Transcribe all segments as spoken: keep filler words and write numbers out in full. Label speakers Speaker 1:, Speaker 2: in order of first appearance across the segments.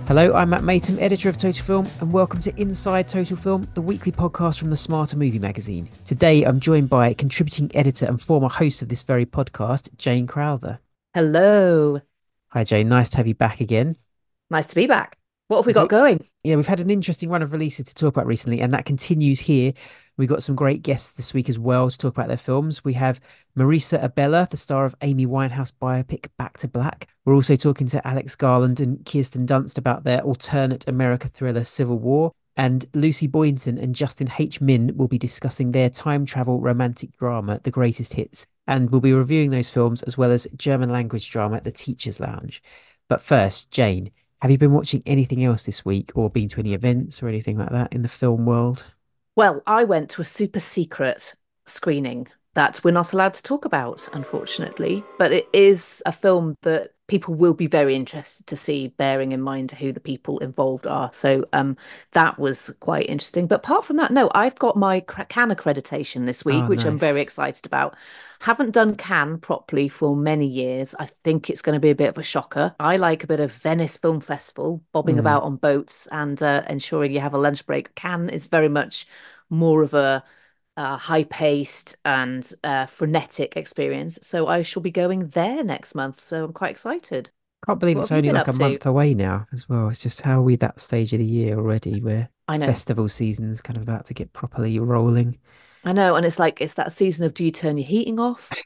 Speaker 1: Hello, I'm Matt Matum, editor of Total Film, and welcome to Inside Total Film, the weekly podcast from the Smarter Movie magazine. Today, I'm joined by contributing editor and former host of this very podcast, Jane Crowther.
Speaker 2: Hello.
Speaker 1: Hi, Jane. Nice to have you back again.
Speaker 2: Nice to be back. What have we
Speaker 1: So,
Speaker 2: got going?
Speaker 1: Yeah, we've had an interesting run of releases to talk about recently, and that continues here. We've got some great guests this week as well to talk about their films. We have Marisa Abela, the star of Amy Winehouse biopic Back to Black. We're also talking to Alex Garland and Kirsten Dunst about their alternate America thriller Civil War. And Lucy Boynton and Justin H. Min will be discussing their time travel romantic drama, The Greatest Hits. And we'll be reviewing those films as well as German language drama, The Teacher's Lounge. But first, Jane, have you been watching anything else this week or been to any events or anything like that in the film world?
Speaker 2: Well, I went to a super secret screening that we're not allowed to talk about, unfortunately, but it is a film that people will be very interested to see, bearing in mind who the people involved are. So um, that was quite interesting. But apart from that, no, I've got my Cannes accreditation this week,
Speaker 1: Oh,
Speaker 2: which I'm very
Speaker 1: nice.
Speaker 2: excited about. Haven't done Cannes properly for many years. I think it's going to be a bit of a shocker. I like a bit of Venice Film Festival, bobbing
Speaker 1: Mm.
Speaker 2: about on boats and uh, ensuring you have a lunch break. Cannes is very much more of a uh, high-paced and uh, frenetic experience. So I shall be going there next month. So I'm quite excited.
Speaker 1: Can't believe
Speaker 2: What
Speaker 1: it's
Speaker 2: have you
Speaker 1: only
Speaker 2: been
Speaker 1: like
Speaker 2: up
Speaker 1: a
Speaker 2: to?
Speaker 1: month away now as well. It's just how are we that stage of the year already where
Speaker 2: I know.
Speaker 1: festival season's kind of about to get properly rolling.
Speaker 2: I know, and it's like it's that season of do you turn your heating off?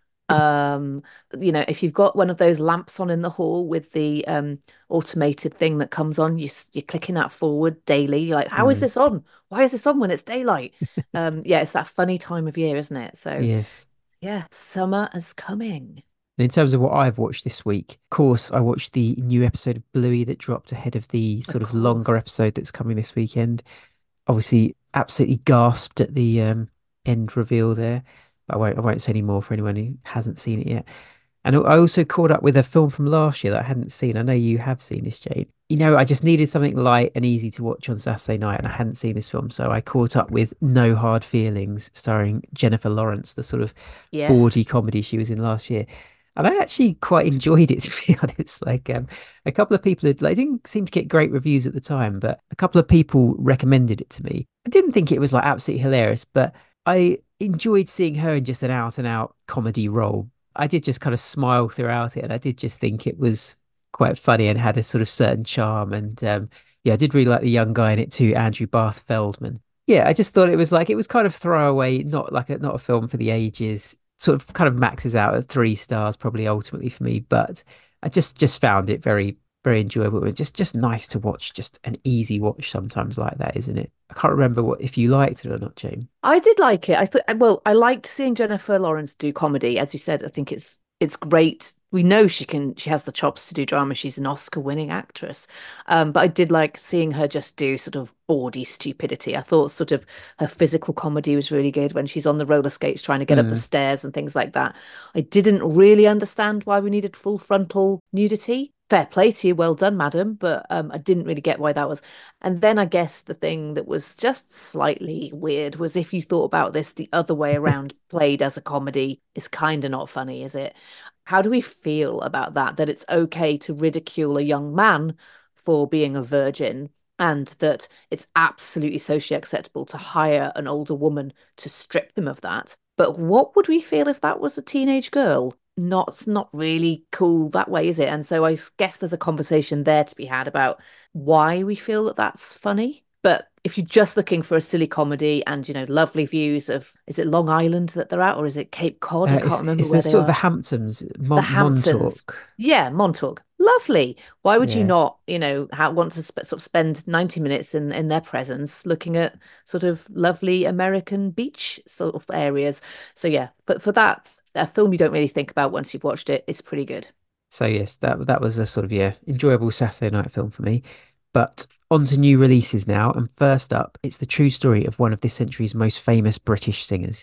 Speaker 2: Um, you know, if you've got one of those lamps on in the hall with the um automated thing that comes on, you s- you're clicking that forward daily. You're like, how is
Speaker 1: Mm.
Speaker 2: this on? Why is this on when it's daylight? Um, yeah, it's that funny time of year, isn't it? So
Speaker 1: Yes.
Speaker 2: yeah, summer is coming.
Speaker 1: And in terms of what I've watched this week, of course, I watched the new episode of Bluey that dropped ahead of the
Speaker 2: Of
Speaker 1: sort of longer
Speaker 2: course.
Speaker 1: episode that's coming this weekend. Obviously, absolutely gasped at the um, end reveal there. I won't, I won't say any more for anyone who hasn't seen it yet. And I also caught up with a film from last year that I hadn't seen. I know you have seen this, Jade. You know, I just needed something light and easy to watch on Saturday night, and I hadn't seen this film. So I caught up with No Hard Feelings, starring Jennifer Lawrence, the sort of
Speaker 2: Yes.
Speaker 1: bawdy comedy she was in last year. And I actually quite enjoyed it, to be honest. Like, um, a couple of people had, like, didn't seem to get great reviews at the time, but a couple of people recommended it to me. I didn't think it was like absolutely hilarious, but I enjoyed seeing her in just an out and out comedy role. I did just kind of smile throughout it, and I did just think it was quite funny and had a sort of certain charm. And um, yeah, I did really like the young guy in it too, Andrew Barth Feldman. Yeah, I just thought it was like it was kind of throwaway, not like a not a film for the ages. Sort of kind of maxes out at three stars probably ultimately for me, but I just just found it very very enjoyable. It's just just nice to watch, just an easy watch sometimes like that, isn't it? I can't remember what if you liked it or not, Jane.
Speaker 2: I did like it. I thought, well, I liked seeing Jennifer Lawrence do comedy. As you said, I think it's it's great. We know she can, she has the chops to do drama. She's an Oscar-winning actress. Um, but I did like seeing her just do sort of bawdy stupidity. I thought sort of her physical comedy was really good when she's on the roller skates trying to get up the
Speaker 1: Mm.
Speaker 2: stairs and things like that. I didn't really understand why we needed full frontal nudity. Fair play to you, well done, madam. But um, I didn't really get why that was. And then I guess the thing that was just slightly weird was if you thought about this the other way around, played as a comedy, is kind of not funny, is it? How do we feel about that? That it's okay to ridicule a young man for being a virgin, and that it's absolutely socially acceptable to hire an older woman to strip him of that. But what would we feel if that was a teenage girl? Not, it's not really cool that way, is it? And so I guess there's a conversation there to be had about why we feel that that's funny. But if you're just looking for a silly comedy and, you know, lovely views of, is it Long Island that they're at or is it Cape Cod? I
Speaker 1: Uh,
Speaker 2: can't
Speaker 1: it's
Speaker 2: remember
Speaker 1: it's the
Speaker 2: where they
Speaker 1: sort of the
Speaker 2: are.
Speaker 1: Hamptons,
Speaker 2: The
Speaker 1: Mon
Speaker 2: Hamptons.
Speaker 1: Montauk.
Speaker 2: Yeah, Montauk. Lovely. Why would you
Speaker 1: Yeah.
Speaker 2: not, you know, ha want to sp sort of spend ninety minutes in in their presence looking at sort of lovely American beach sort of areas? So yeah, but for that, a film you don't really think about once you've watched it, it's pretty good.
Speaker 1: So yes, that that was a sort of yeah enjoyable Saturday night film for me. But on to new releases now, and first up, it's the true story of one of this century's most famous British singers.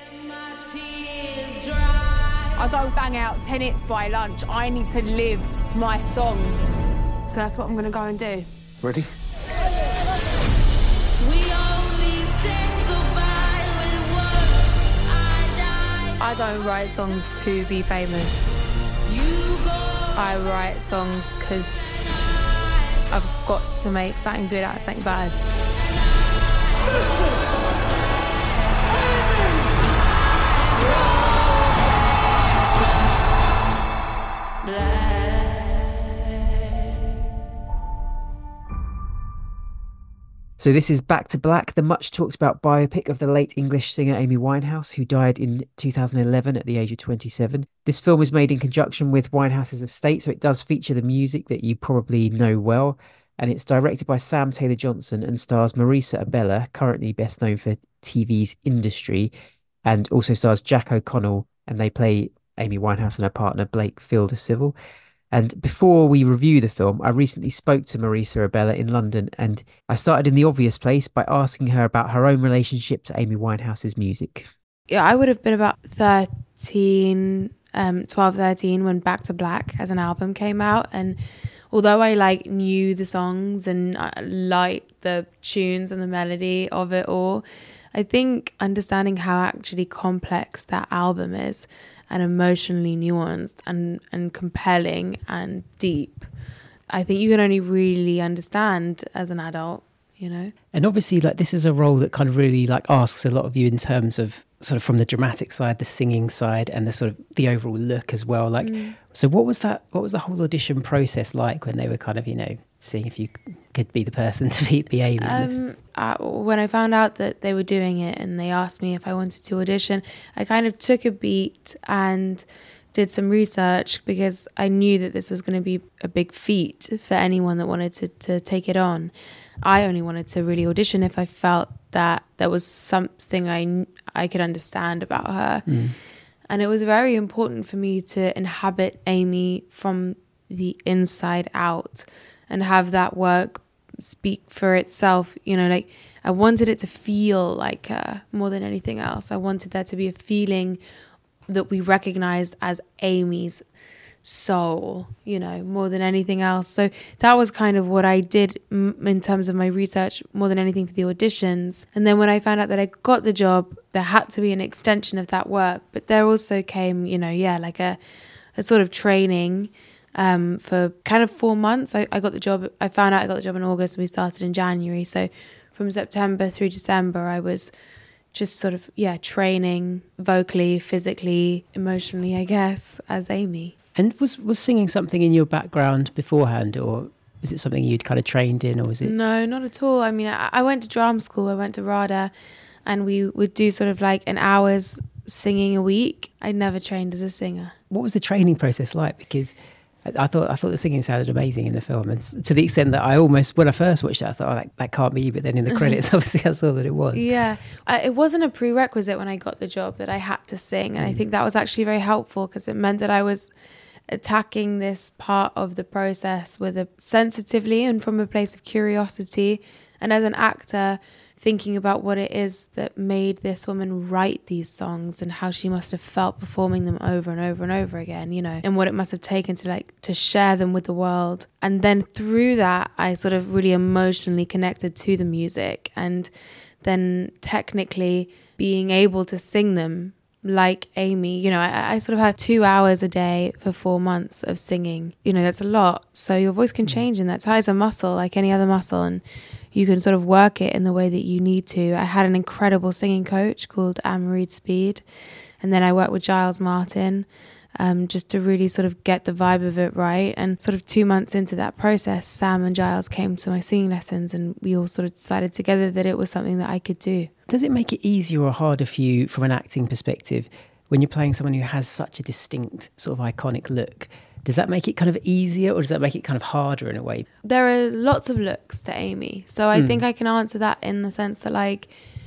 Speaker 3: I don't bang out ten hits by lunch. I need to live my songs. So that's what I'm going to go and do.
Speaker 4: Ready?
Speaker 3: I don't write songs to be famous. I write songs because I've got to make something good out of something bad.
Speaker 1: So this is Back to Black, the much talked about biopic of the late English singer Amy Winehouse, who died in two thousand eleven at the age of twenty-seven. This film was made in conjunction with Winehouse's estate, so it does feature the music that you probably know well. And it's directed by Sam Taylor Johnson and stars Marisa Abela, currently best known for T V's Industry, and also stars Jack O'Connell, and they play Amy Winehouse and her partner Blake Fielder Civil. And before we review the film, I recently spoke to Marisa Abela in London, and I started in the obvious place by asking her about her own relationship to Amy Winehouse's music.
Speaker 4: Yeah, I would have been about thirteen, um, twelve, thirteen when Back to Black as an album came out. And although I like knew the songs and I liked the tunes and the melody of it all, I think understanding how actually complex that album is and emotionally nuanced and, and compelling and deep, I think you can only really understand as an adult, you know?
Speaker 5: And obviously, like, this is a role that kind of really like asks a lot of you in terms of sort of from the dramatic side, the singing side, and the sort of the overall look as well. Like, mm. so what was that, what was the whole audition process like when they were kind of, you know, seeing if you could be the person to be, be Amy in this?
Speaker 4: Um, uh, when I found out that they were doing it and they asked me if I wanted to audition, I kind of took a beat and did some research because I knew that this was going to be a big feat for anyone that wanted to, to take it on. I only wanted to really audition if I felt that there was something I, I could understand about her. Mm. And it was very important for me to inhabit Amy from the inside out and have that work speak for itself. You know, like I wanted it to feel like her more than anything else. I wanted there to be a feeling that we recognized as Amy's soul, you know, more than anything else. So that was kind of what I did m- in terms of my research more than anything for the auditions. And then when I found out that I got the job, there had to be an extension of that work. But there also came, you know, yeah, like a, a sort of training um, for kind of four months. I, I got the job, I found out I got the job in August and we started in January. So from September through December, I was just sort of, yeah, training vocally, physically, emotionally, I guess, as Amy.
Speaker 5: And was, was singing something in your background beforehand, or was it something you'd kind of trained in, or was it?
Speaker 4: No, not at all. I mean, I, I went to drama school, I went to RADA, and we would do sort of like an hour's singing a week. I'd never trained as a singer.
Speaker 5: What was the training process like? Because I thought I thought the singing sounded amazing in the film, and to the extent that I almost, when I first watched it, I thought, oh, that, that can't be you. But then in the credits, obviously, I saw that it was.
Speaker 4: Yeah, uh, it wasn't a prerequisite when I got the job that I had to sing, and mm. I think that was actually very helpful because it meant that I was attacking this part of the process with a sensitively and from a place of curiosity, and as an actor, thinking about what it is that made this woman write these songs and how she must have felt performing them over and over and over again, you know, and what it must have taken to like to share them with the world. And then through that, I sort of really emotionally connected to the music, and then technically being able to sing them like Amy. You know, I, I sort of had two hours a day for four months of singing. You know, that's a lot. So your voice can change in that. It's a muscle like any other muscle, and you can sort of work it in the way that you need to. I had an incredible singing coach called Anne-Marie Speed, and then I worked with Giles Martin um, just to really sort of get the vibe of it right. And sort of two months into that process, Sam and Giles came to my singing lessons, and we all sort of decided together that it was something that I could do.
Speaker 5: Does it make it easier or harder for you from an acting perspective when you're playing someone who has such a distinct sort of iconic look? Does that make it kind of easier, or does that make it kind of harder in a way?
Speaker 4: There are lots of looks to Amy. So I mm. think I can answer that in the sense that like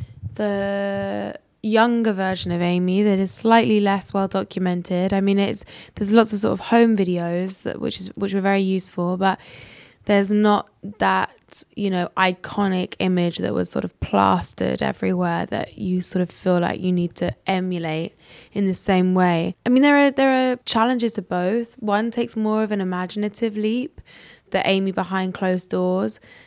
Speaker 4: the younger version of Amy that is slightly less well documented. I mean, it's there's lots of sort of home videos that which is which were very useful, but there's not that, you know, iconic image that was sort of plastered everywhere that you sort of feel like you need to emulate in the same way. I mean, there are there are challenges to both. One takes more of an imaginative leap, the Amy behind closed doors,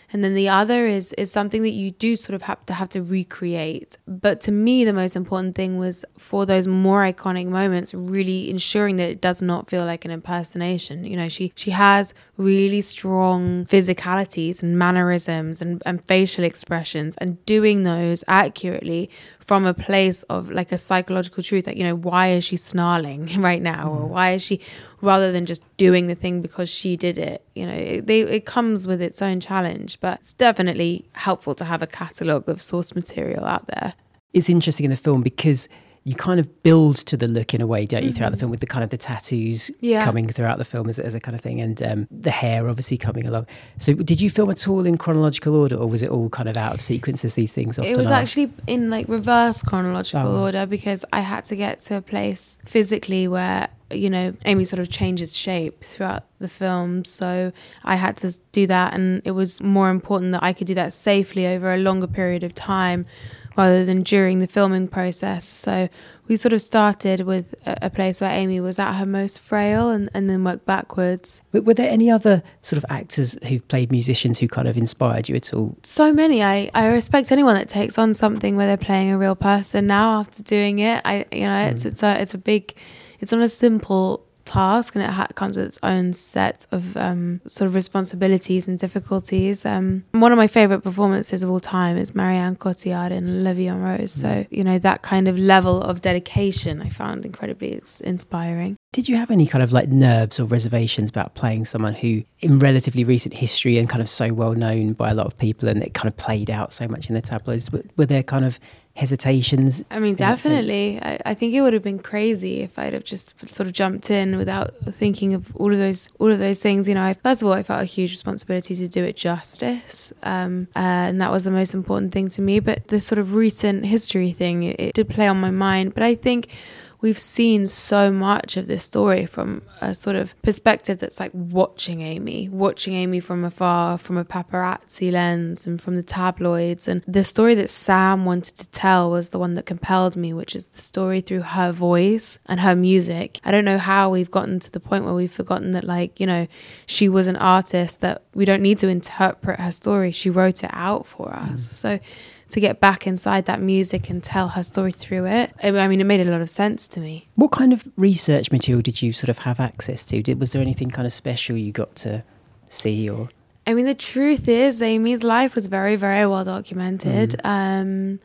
Speaker 4: and then the other is is something that you do sort of have to have to recreate. But to me, the most important thing was for those more iconic moments, really ensuring that it does not feel like an impersonation. You know, she she has really strong physicalities and mannerisms and, and facial expressions, and doing those accurately from a place of like a psychological truth, like, you know, why is she snarling right now, or why is she, rather than just doing the thing because she did it. You know, it, they, it comes with its own challenge, but it's definitely helpful to have a catalogue of source material out there.
Speaker 5: It's interesting in the film because you kind of build to the look in a way, don't you, mm-hmm. throughout the film, with the kind of the tattoos yeah. coming throughout the film as, as a kind of thing, and um, the hair obviously coming along. So did you film at all in chronological order, or was it all kind of out of sequence as these things often are?
Speaker 4: It was
Speaker 5: are?
Speaker 4: actually in like reverse chronological oh. order, because I had to get to a place physically where, you know, Amy sort of changes shape throughout the film. So I had to do that, and it was more important that I could do that safely over a longer period of time rather than during the filming process. So we sort of started with a, a place where Amy was at her most frail, and, and then worked backwards.
Speaker 5: Were, were there any other sort of actors who've played musicians who kind of inspired you at all?
Speaker 4: So many. I, I respect anyone that takes on something where they're playing a real person now after doing it. I you know, mm. it's it's a it's a big, it's not a simple task, and it ha- comes with its own set of um, sort of responsibilities and difficulties. Um, one of my favourite performances of all time is Marianne Cotillard in La Vie en Rose. So, you know, that kind of level of dedication I found incredibly inspiring.
Speaker 5: Did you have any kind of like nerves or reservations about playing someone who in relatively recent history and kind of so well known by a lot of people, and it kind of played out so much in the tabloids? Were, were there kind of hesitations?
Speaker 4: I mean, definitely. I, I think it would have been crazy if I'd have just sort of jumped in without thinking of all of those all of those things. You know, I, first of all, I felt a huge responsibility to do it justice, um, uh, and that was the most important thing to me. But the sort of recent history thing, it, it did play on my mind. But I think we've seen so much of this story from a sort of perspective that's like watching Amy, watching Amy from afar, from a paparazzi lens and from the tabloids. And the story that Sam wanted to tell was the one that compelled me, which is the story through her voice and her music. I don't know how we've gotten to the point where we've forgotten that, like, you know, she was an artist, that we don't need to interpret her story. She wrote it out for us. Mm. So to get back inside that music and tell her story through it, I mean, it made a lot of sense to me.
Speaker 5: What kind of research material did you sort of have access to? Did, was there anything kind of special you got to see? Or
Speaker 4: I mean, the truth is Amy's life was very, very well documented. Mm. Um,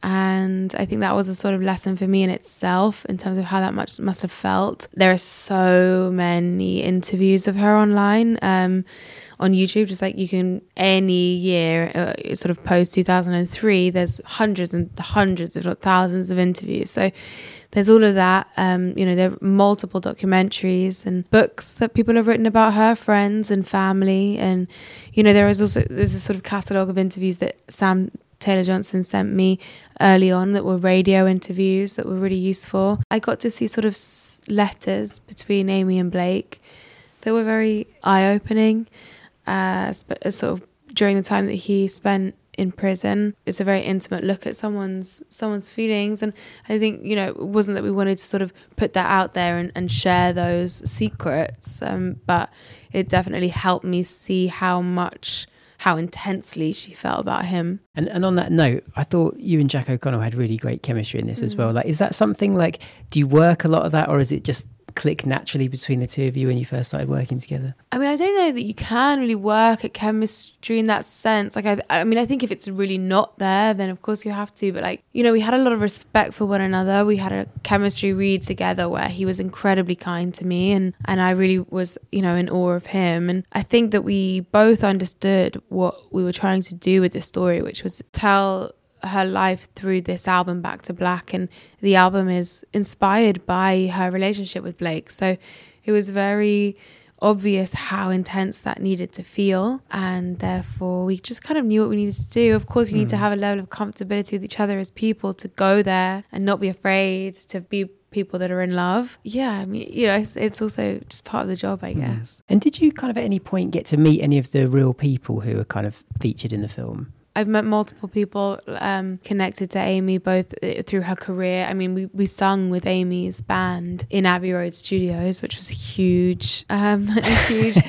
Speaker 4: and I think that was a sort of lesson for me in itself in terms of how that much must have felt. There are so many interviews of her online, um, on YouTube, just like you can any year, uh, sort of post two thousand three, there's hundreds and hundreds, if not thousands of interviews. So there's all of that. Um, you know, there are multiple documentaries and books that people have written about her, friends and family. And, you know, there is also, there's a sort of catalogue of interviews that Sam Taylor Johnson sent me early on that were radio interviews that were really useful. I got to see sort of letters between Amy and Blake that were very eye-opening. Uh, sp- sort of during the time that he spent in prison. It's a very intimate look at someone's someone's feelings, and I think, you know, it wasn't that we wanted to sort of put that out there and, and share those secrets, um, but it definitely helped me see how much, how intensely she felt about him.
Speaker 5: And and on that note, I thought you and Jack O'Connell had really great chemistry in this mm. as well. Like, is that something, like, do you work a lot of that, or is it just click naturally between the two of you when you first started working together?
Speaker 4: I mean, I don't know that you can really work at chemistry in that sense. Like, I, I mean, I think if it's really not there, then of course you have to. But, like, you know, we had a lot of respect for one another. We had a chemistry read together where he was incredibly kind to me, and, and I really was, you know, in awe of him. And I think that we both understood what we were trying to do with this story, which was tell her life through this album, Back to Black, and the album is inspired by her relationship with Blake. So it was very obvious how intense that needed to feel, and therefore we just kind of knew what we needed to do. Of course, you mm. need to have a level of comfortability with each other as people to go there and not be afraid to be people that are in love. Yeah, I mean, you know, it's, it's also just part of the job, I guess.
Speaker 5: Mm. And did you kind of at any point get to meet any of the real people who are kind of featured in the film?
Speaker 4: I've met multiple people um, connected to Amy, both through her career. I mean, we, we sung with Amy's band in Abbey Road Studios, which was a huge, um, a huge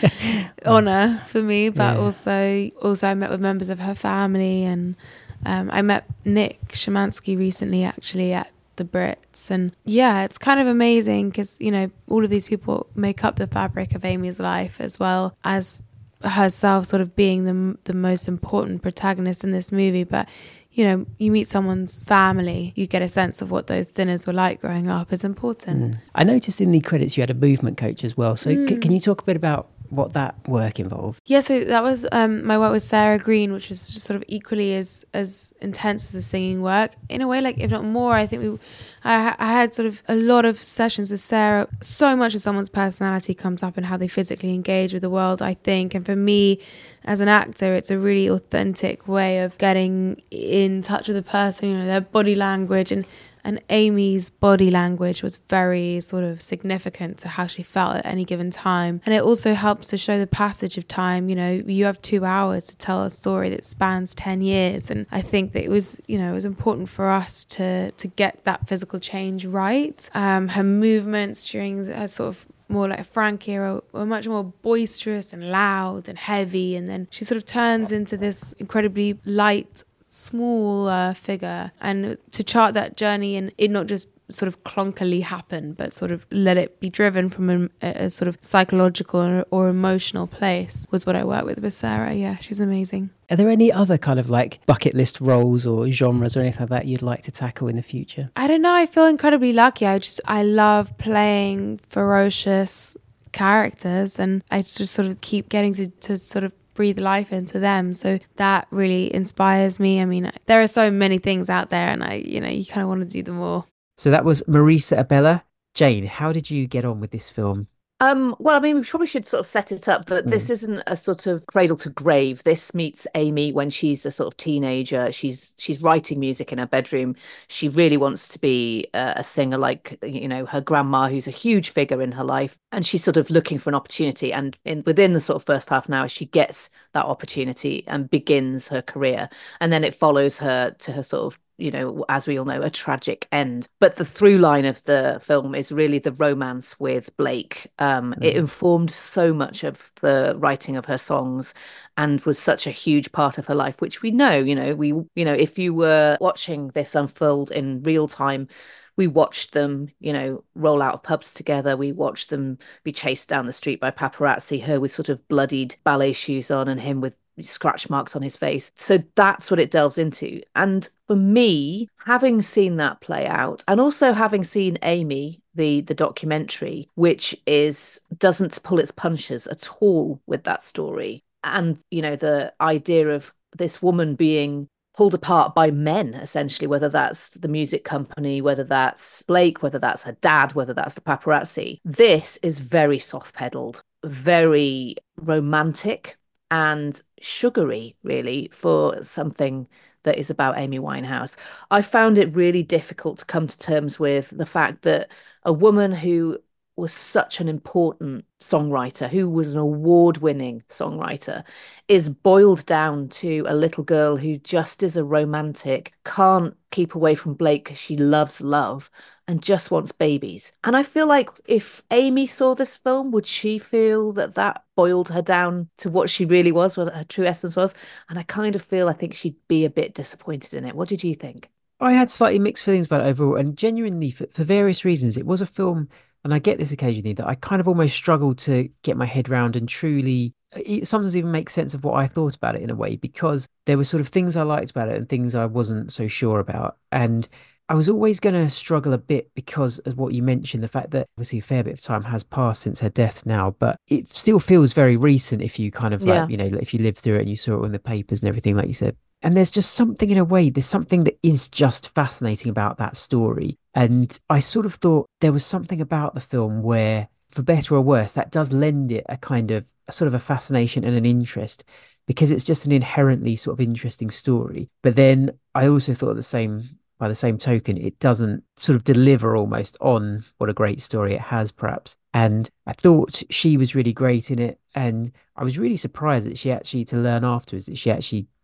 Speaker 4: honour for me. But yeah. also, also I met with members of her family, and um, I met Nick Shymansky recently, actually, at the Brits. And yeah, it's kind of amazing because, you know, all of these people make up the fabric of Amy's life, as well as herself sort of being the the most important protagonist in this movie. But you know, you meet someone's family, you get a sense of what those dinners were like growing up. It's important.
Speaker 5: Mm. I noticed in the credits you had a movement coach as well. So mm. c- can you talk a bit about what that work involved?
Speaker 4: Yeah, so that was um, my work with Sarah Green, which was just sort of equally as as intense as the singing work. In a way, like if not more, I think we, I, I had sort of a lot of sessions with Sarah. So much of someone's personality comes up in how they physically engage with the world, I think. And for me, as an actor, it's a really authentic way of getting in touch with a person, you know, their body language. And And Amy's body language was very sort of significant to how she felt at any given time. And it also helps to show the passage of time. You know, you have two hours to tell a story that spans ten years. And I think that it was, you know, it was important for us to to get that physical change right. Um, her movements during her sort of more like a Frank era were much more boisterous and loud and heavy. And then she sort of turns into this incredibly light, small uh, figure, and to chart that journey and it not just sort of clunkily happen, but sort of let it be driven from a, a sort of psychological or, or emotional place was what I work with with Sarah. Yeah, she's amazing.
Speaker 5: Are there any other kind of like bucket list roles or genres or anything like that you'd like to tackle in the future?
Speaker 4: I don't know. I feel incredibly lucky. I just, I love playing ferocious characters, and I just sort of keep getting to, to sort of breathe life into them. So that really inspires me. I mean, there are so many things out there, and I, you know, you kind of want to do them all.
Speaker 1: So that was Marisa Abela. Jane, how did you get on with this film?
Speaker 2: Um, well, I mean, we probably should sort of set it up that mm. this isn't a sort of cradle to grave. This meets Amy when she's a sort of teenager. She's she's writing music in her bedroom. She really wants to be a, a singer like, you know, her grandma, who's a huge figure in her life. And she's sort of looking for an opportunity. And in within the sort of first half an hour, she gets that opportunity and begins her career. And then it follows her to her sort of, you know, as we all know, a tragic end. But the through line of the film is really the romance with Blake. Um, mm. It informed so much of the writing of her songs and was such a huge part of her life, which we know, you know, we, you know, if you were watching this unfold in real time, we watched them, you know, roll out of pubs together. We watched them be chased down the street by paparazzi, her with sort of bloodied ballet shoes on and him with scratch marks on his face. So that's what it delves into. And for me, having seen that play out, and also having seen Amy, the the documentary, which is doesn't pull its punches at all with that story, and you know, the idea of this woman being pulled apart by men, essentially, whether that's the music company, whether that's Blake, whether that's her dad, whether that's the paparazzi. This is very soft pedaled, very romantic and sugary, really, for something that is about Amy Winehouse. I found it really difficult to come to terms with the fact that a woman who was such an important songwriter, who was an award-winning songwriter, is boiled down to a little girl who just is a romantic, can't keep away from Blake because she loves love and just wants babies. And I feel like if Amy saw this film, would she feel that that boiled her down to what she really was, what her true essence was? And I kind of feel, I think she'd be a bit disappointed in it. What did you think?
Speaker 1: I had slightly mixed feelings about it overall, and genuinely, for, for various reasons, it was a film, and I get this occasionally, that I kind of almost struggled to get my head around and truly sometimes even make sense of what I thought about it in a way, because there were sort of things I liked about it and things I wasn't so sure about. And I was always going to struggle a bit because of what you mentioned, the fact that obviously a fair bit of time has passed since her death now, but it still feels very recent if you kind of like, yeah. you know, if you lived through it and you saw it in the papers and everything, like you said. And there's just something in a way, there's something that is just fascinating about that story. And I sort of thought there was something about the film where, for better or worse, that does lend it a kind of a sort of a fascination and an interest, because it's just an inherently sort of interesting story. But then I also thought the same, by the same token, it doesn't sort of deliver almost on what a great story it has, perhaps. And I thought she was really great in it. And I was really surprised that she actually, to learn afterwards, that she actually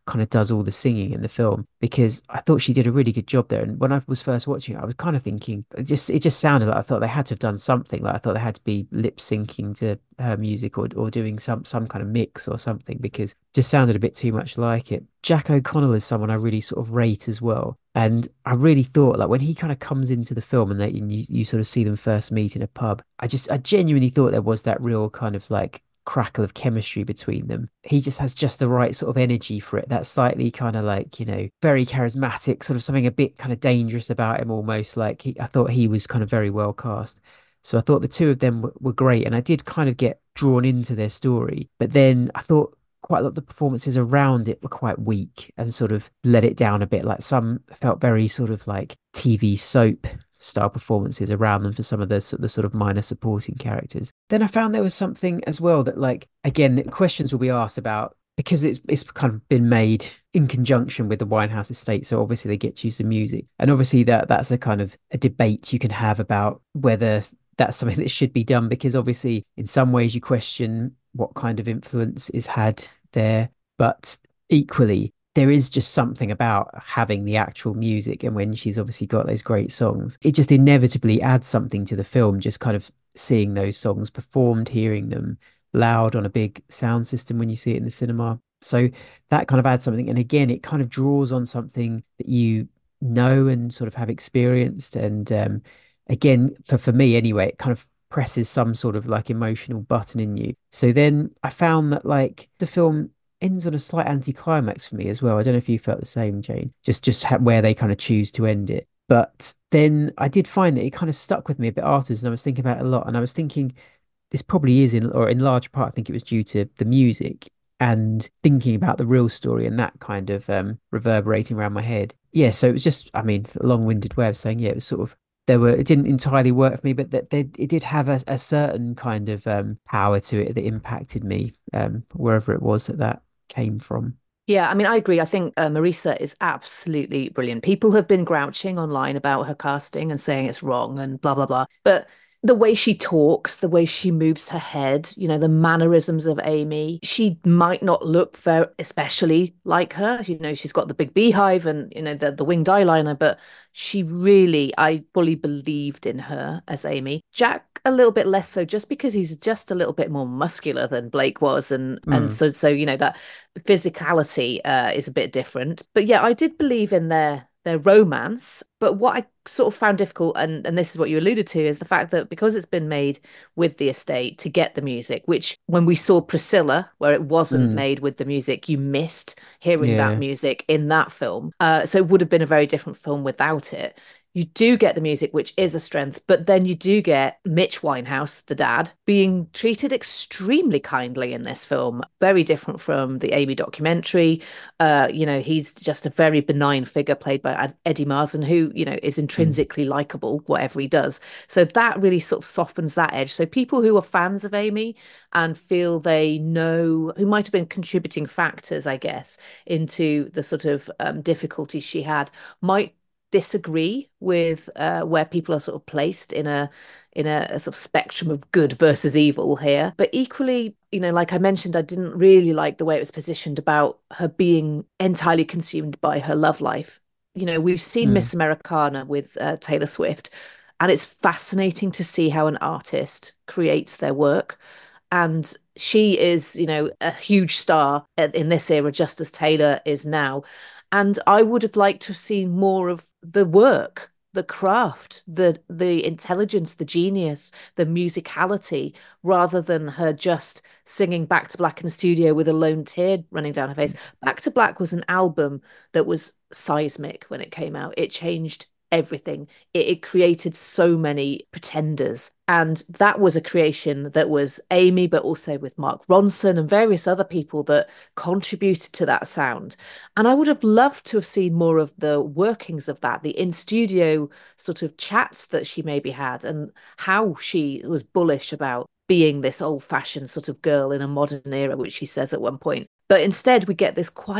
Speaker 1: kind of does all the singing in the film, because I thought she did a really good job there. And when I was first watching it, I was kind of thinking it just it just sounded like I thought they had to have done something. Like I thought they had to be lip syncing to her music, or or doing some some kind of mix or something, because it just sounded a bit too much like it. Jack O'Connell is someone I really sort of rate as well. And I really thought, like, when he kind of comes into the film and, they, and you, you sort of see them first meet in a pub, I just, I genuinely thought there was that real kind of like crackle of chemistry between them. He just has just the right sort of energy for it. That slightly kind of like, you know, very charismatic, sort of something a bit kind of dangerous about him almost. Like he, I thought he was kind of very well cast. So I thought the two of them were, were great. And I did kind of get drawn into their story. But then I thought quite a lot of the performances around it were quite weak and sort of let it down a bit. Like some felt very sort of like T V soap style performances around them for some of the, the sort of minor supporting characters. Then I found there was something as well that, like, again, the questions will be asked about, because it's it's kind of been made in conjunction with the Winehouse estate, so obviously they get to use the music, and obviously that that's a kind of a debate you can have about whether that's something that should be done, because obviously in some ways you question what kind of influence is had there, but equally there is just something about having the actual music, and when she's obviously got those great songs, it just inevitably adds something to the film, just kind of seeing those songs performed, hearing them loud on a big sound system when you see it in the cinema. So that kind of adds something, and again it kind of draws on something that you know and sort of have experienced, and um again for for me anyway, it kind of presses some sort of like emotional button in you. So then I found that like the film ends on a slight anticlimax for me as well. I don't know if you felt the same, Jane, just just ha- where they kind of choose to end it. But then I did find that it kind of stuck with me a bit afterwards, and I was thinking about it a lot, and I was thinking this probably is in, or in large part, I think it was due to the music and thinking about the real story and that kind of um reverberating around my head. Yeah, so it was just, I mean, a long-winded way of saying, yeah, it was sort of, there were, it didn't entirely work for me, but that it did have a, a certain kind of um power to it that impacted me, um wherever it was that that came from.
Speaker 2: Yeah, I mean, I agree. I think uh, Marisa is absolutely brilliant. People have been grouching online about her casting and saying it's wrong and blah, blah, blah. But the way she talks, the way she moves her head, you know, the mannerisms of Amy, she might not look very, especially like her. You know, she's got the big beehive and, you know, the, the winged eyeliner, but she really, I fully believed in her as Amy. Jack, a little bit less so, just because he's just a little bit more muscular than Blake was. And, mm. and so, so, you know, that physicality uh, is a bit different. But yeah, I did believe in their their romance. But what I sort of found difficult, and, and this is what you alluded to, is the fact that because it's been made with the estate to get the music, which when we saw Priscilla, where it wasn't mm. made with the music, you missed hearing yeah. that music in that film. Uh, so it would have been a very different film without it. You do get the music, which is a strength, but then you do get Mitch Winehouse, the dad, being treated extremely kindly in this film. Very different from the Amy documentary. Uh, you know, he's just a very benign figure played by Eddie Marsan, who, you know, is intrinsically mm. likable, whatever he does. So that really sort of softens that edge. So people who are fans of Amy and feel they know, who might have been contributing factors, I guess, into the sort of um, difficulties she had, might disagree with uh, where people are sort of placed in a in a, a sort of spectrum of good versus evil here. But equally, you know, like I mentioned, I didn't really like the way it was positioned about her being entirely consumed by her love life. You know, we've seen mm. Miss Americana with uh, Taylor Swift, and it's fascinating to see how an artist creates their work. And she is, you know, a huge star in this era, just as Taylor is now. And I would have liked to have seen more of the work, the craft, the the intelligence, the genius, the musicality, rather than her just singing Back to Black in the studio with a lone tear running down her face. Back to Black was an album that was seismic when it came out. It changed everything. It, it created so many pretenders. And that was a creation that was Amy, but also with Mark Ronson and various other people that contributed to that sound. And I would have loved to have seen more of the workings of that, the in-studio sort of chats that she maybe had, and how she was bullish about being this old-fashioned sort of girl in a modern era, which she says at one point. But instead, we get this quite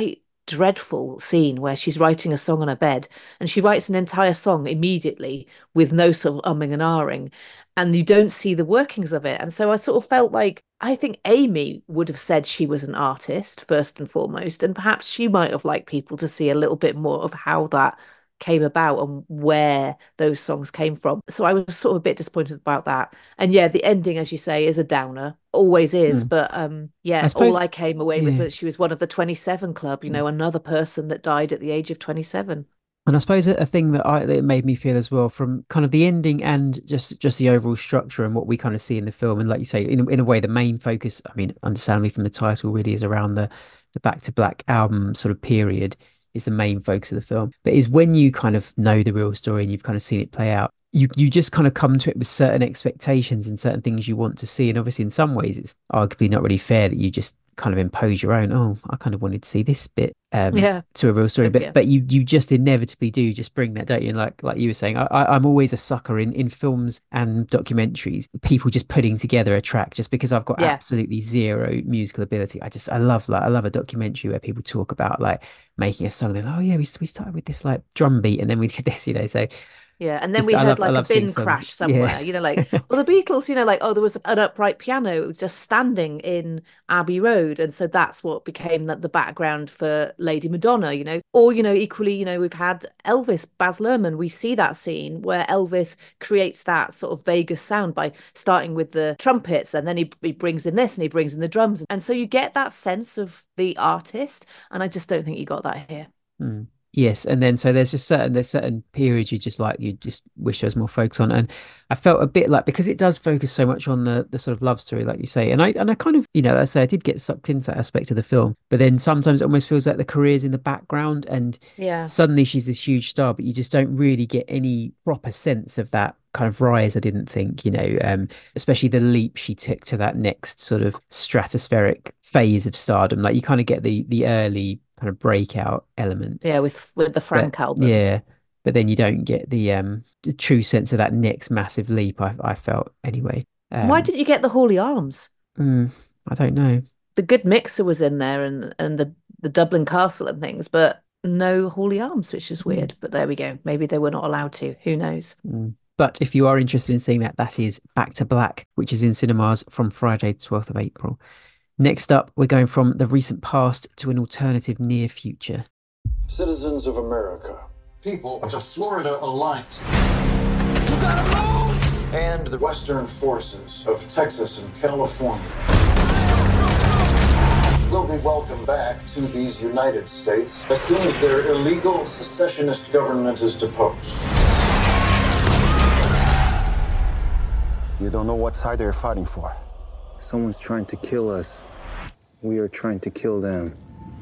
Speaker 2: dreadful scene where she's writing a song on her bed, and she writes an entire song immediately with no sort of umming and ahhing, and you don't see the workings of it. And so I sort of felt like, I think Amy would have said she was an artist first and foremost, and perhaps she might have liked people to see a little bit more of how that came about and where those songs came from. So I was sort of a bit disappointed about that. And yeah, the ending, as you say, is a downer. Always is. Mm. But um, yeah, I suppose, all I came away yeah. with that she was one of the twenty-seven club, you know, another person that died at the age of twenty-seven.
Speaker 1: And I suppose a thing that I that made me feel as well, from kind of the ending and just just the overall structure and what we kind of see in the film, and like you say, in in a way, the main focus, I mean, understandably from the title, really is around the the Back to Black album sort of period, is the main focus of the film. But is when you kind of know the real story and you've kind of seen it play out, you you just kind of come to it with certain expectations and certain things you want to see. And obviously in some ways it's arguably not really fair that you just kind of impose your own, oh, I kind of wanted to see this bit um yeah. to a real story. But yeah. but you you just inevitably do just bring that, don't you? And like like you were saying, I, I, I'm always a sucker in, in films and documentaries, people just putting together a track just because I've got yeah. absolutely zero musical ability. I just I love like I love a documentary where people talk about like making a song. They're like, oh yeah, we, we started with this like drum beat and then we did this, you know, so
Speaker 2: yeah, and then just, we heard love, like a bin crash somewhere, yeah. you know, like, well, the Beatles, you know, like, oh, there was an upright piano just standing in Abbey Road. And so that's what became the, the background for Lady Madonna, you know. Or, you know, equally, you know, we've had Elvis, Baz Luhrmann. We see that scene where Elvis creates that sort of Vegas sound by starting with the trumpets, and then he, he brings in this and he brings in the drums. And so you get that sense of the artist. And I just don't think you got that here.
Speaker 1: Mm. Yes, and then so there's just certain there's certain periods you just like you just wish there was more focus on, and I felt a bit like, because it does focus so much on the the sort of love story, like you say, and I and I kind of, you know, I say I did get sucked into that aspect of the film, but then sometimes it almost feels like the career's in the background, and
Speaker 2: yeah,
Speaker 1: suddenly she's this huge star, but you just don't really get any proper sense of that kind of rise. I didn't think, you know, um, especially the leap she took to that next sort of stratospheric phase of stardom. Like you kind of get the the early kind of breakout element,
Speaker 2: yeah, with with the Frank
Speaker 1: but,
Speaker 2: album,
Speaker 1: yeah, but then you don't get the um the true sense of that next massive leap. I I felt anyway. Um,
Speaker 2: Why didn't you get the Holy Arms?
Speaker 1: Mm, I don't know.
Speaker 2: The Good Mixer was in there, and and the the Dublin Castle and things, but no Holy Arms, which is weird. Mm. But there we go. Maybe they were not allowed to. Who knows?
Speaker 1: Mm. But if you are interested in seeing that, that is Back to Black, which is in cinemas from Friday, twelfth of April. Next up, we're going from the recent past to an alternative near future.
Speaker 6: Citizens of America, people of the Florida Alliance, and the Western forces of Texas and California will be welcomed back to these United States as soon as their illegal secessionist government is deposed.
Speaker 7: You don't know what side they're fighting for.
Speaker 8: Someone's trying to kill us. We are trying to kill them.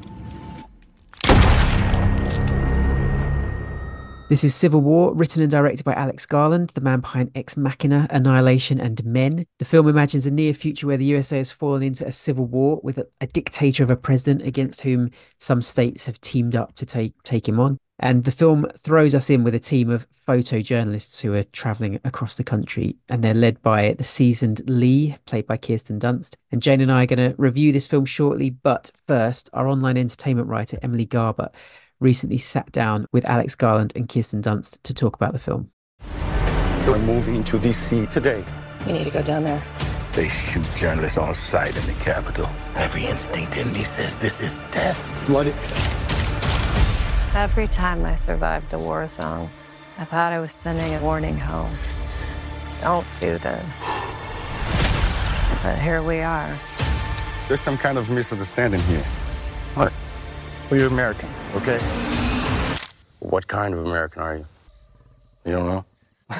Speaker 1: This is Civil War, written and directed by Alex Garland, the man behind Ex Machina, Annihilation and Men. The film imagines a near future where the U S A has fallen into a civil war with a, a dictator of a president against whom some states have teamed up to take, take him on. And the film throws us in with a team of photojournalists who are travelling across the country, and they're led by the seasoned Lee, played by Kirsten Dunst. And Jane and I are going to review this film shortly, but first, our online entertainment writer, Emily Garber, recently sat down with Alex Garland and Kirsten Dunst to talk about the film.
Speaker 7: We're moving to D C today.
Speaker 9: We need to go down there.
Speaker 10: They shoot journalists on sight in the Capitol. Every instinct in me says this is death.
Speaker 7: Bloody.
Speaker 9: Every time I survived a war zone, I thought I was sending a warning home. Don't do this. But here we are.
Speaker 7: There's some kind of misunderstanding here. What? Well, you're American, okay?
Speaker 10: What kind of American are you? You don't know?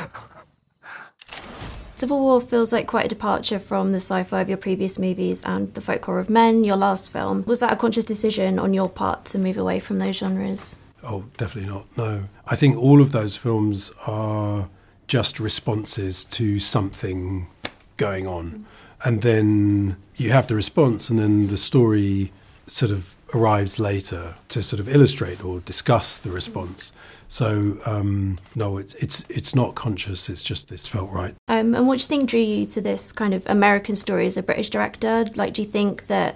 Speaker 11: Civil War feels like quite a departure from the sci-fi of your previous movies and the folk horror of Men, your last film. Was that a conscious decision on your part to move away from those genres?
Speaker 12: Oh, definitely not, no. I think all of those films are just responses to something going on. And then you have the response, and then the story sort of arrives later to sort of illustrate or discuss the response. So um, no, it's it's it's not conscious. It's just this felt right.
Speaker 11: Um, and what do you think drew you to this kind of American story as a British director? Like, do you think that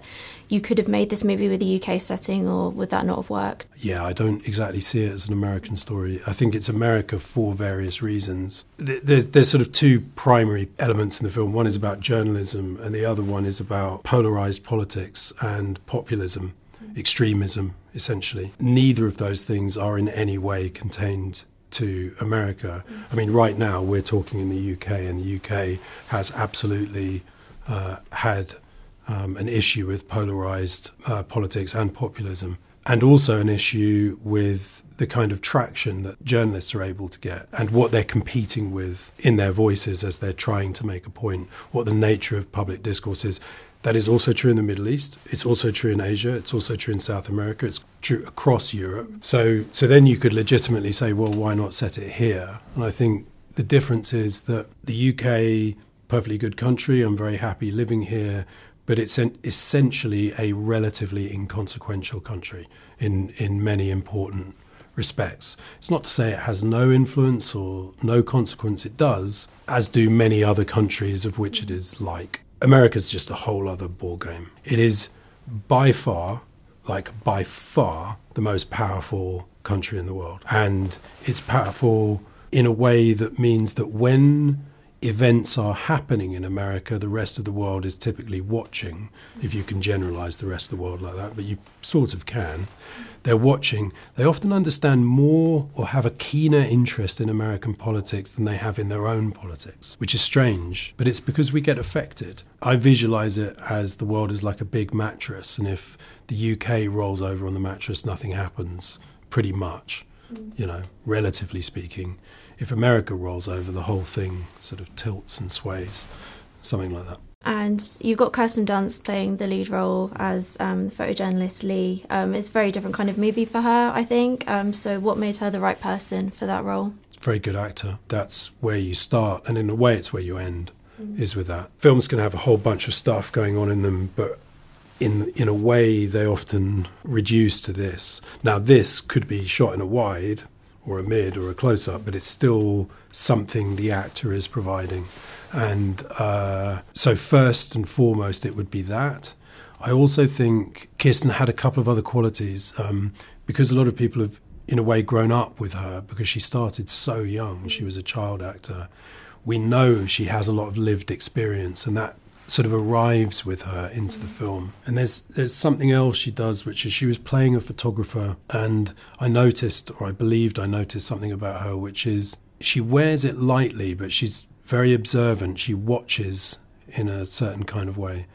Speaker 11: you could have made this movie with a U K setting, or would that not have worked?
Speaker 12: Yeah, I don't exactly see it as an American story. I think it's America for various reasons. There's, there's sort of two primary elements in the film. One is about journalism, and the other one is about polarised politics and populism, extremism, essentially. Neither of those things are in any way contained to America. I mean, right now we're talking in the U K, and the U K has absolutely uh, had um, an issue with polarised uh, politics and populism, and also an issue with the kind of traction that journalists are able to get and what they're competing with in their voices as they're trying to make a point, what the nature of public discourse is. That is also true in the Middle East. It's also true in Asia. It's also true in South America. It's true across Europe. So so then you could legitimately say, well, why not set it here? And I think the difference is that the U K, perfectly good country, I'm very happy living here, but it's an, essentially a relatively inconsequential country in, in many important respects. It's not to say it has no influence or no consequence. It does, as do many other countries of which it is like. America's just a whole other ballgame. It is by far, like by far, the most powerful country in the world. And it's powerful in a way that means that when events are happening in America, the rest of the world is typically watching, if you can generalize the rest of the world like that, but you sort of can. They're watching. They often understand more or have a keener interest in American politics than they have in their own politics, which is strange, but it's because we get affected. I visualize it as the world is like a big mattress, and if the U K rolls over on the mattress, nothing happens, pretty much, you know, relatively speaking. If America rolls over, the whole thing sort of tilts and sways, something like that.
Speaker 11: And you've got Kirsten Dunst playing the lead role as um, the photojournalist Lee. Um, it's a very different kind of movie for her, I think. Um, so what made her the right person for that role?
Speaker 12: Very good actor. That's where you start, and in a way it's where you end, mm. is with that. Films can have a whole bunch of stuff going on in them, but in in a way they often reduce to this. Now this could be shot in a wide or a mid or a close-up, but it's still something the actor is providing. And uh, so first and foremost, it would be that. I also think Kirsten had a couple of other qualities, um, because a lot of people have, in a way, grown up with her because she started so young. She was a child actor. We know she has a lot of lived experience, and that sort of arrives with her into the film. And there's there's something else she does, which is she was playing a photographer, and I noticed, or I believed I noticed something about her, which is she wears it lightly, but she's very observant. She watches in a certain kind of way.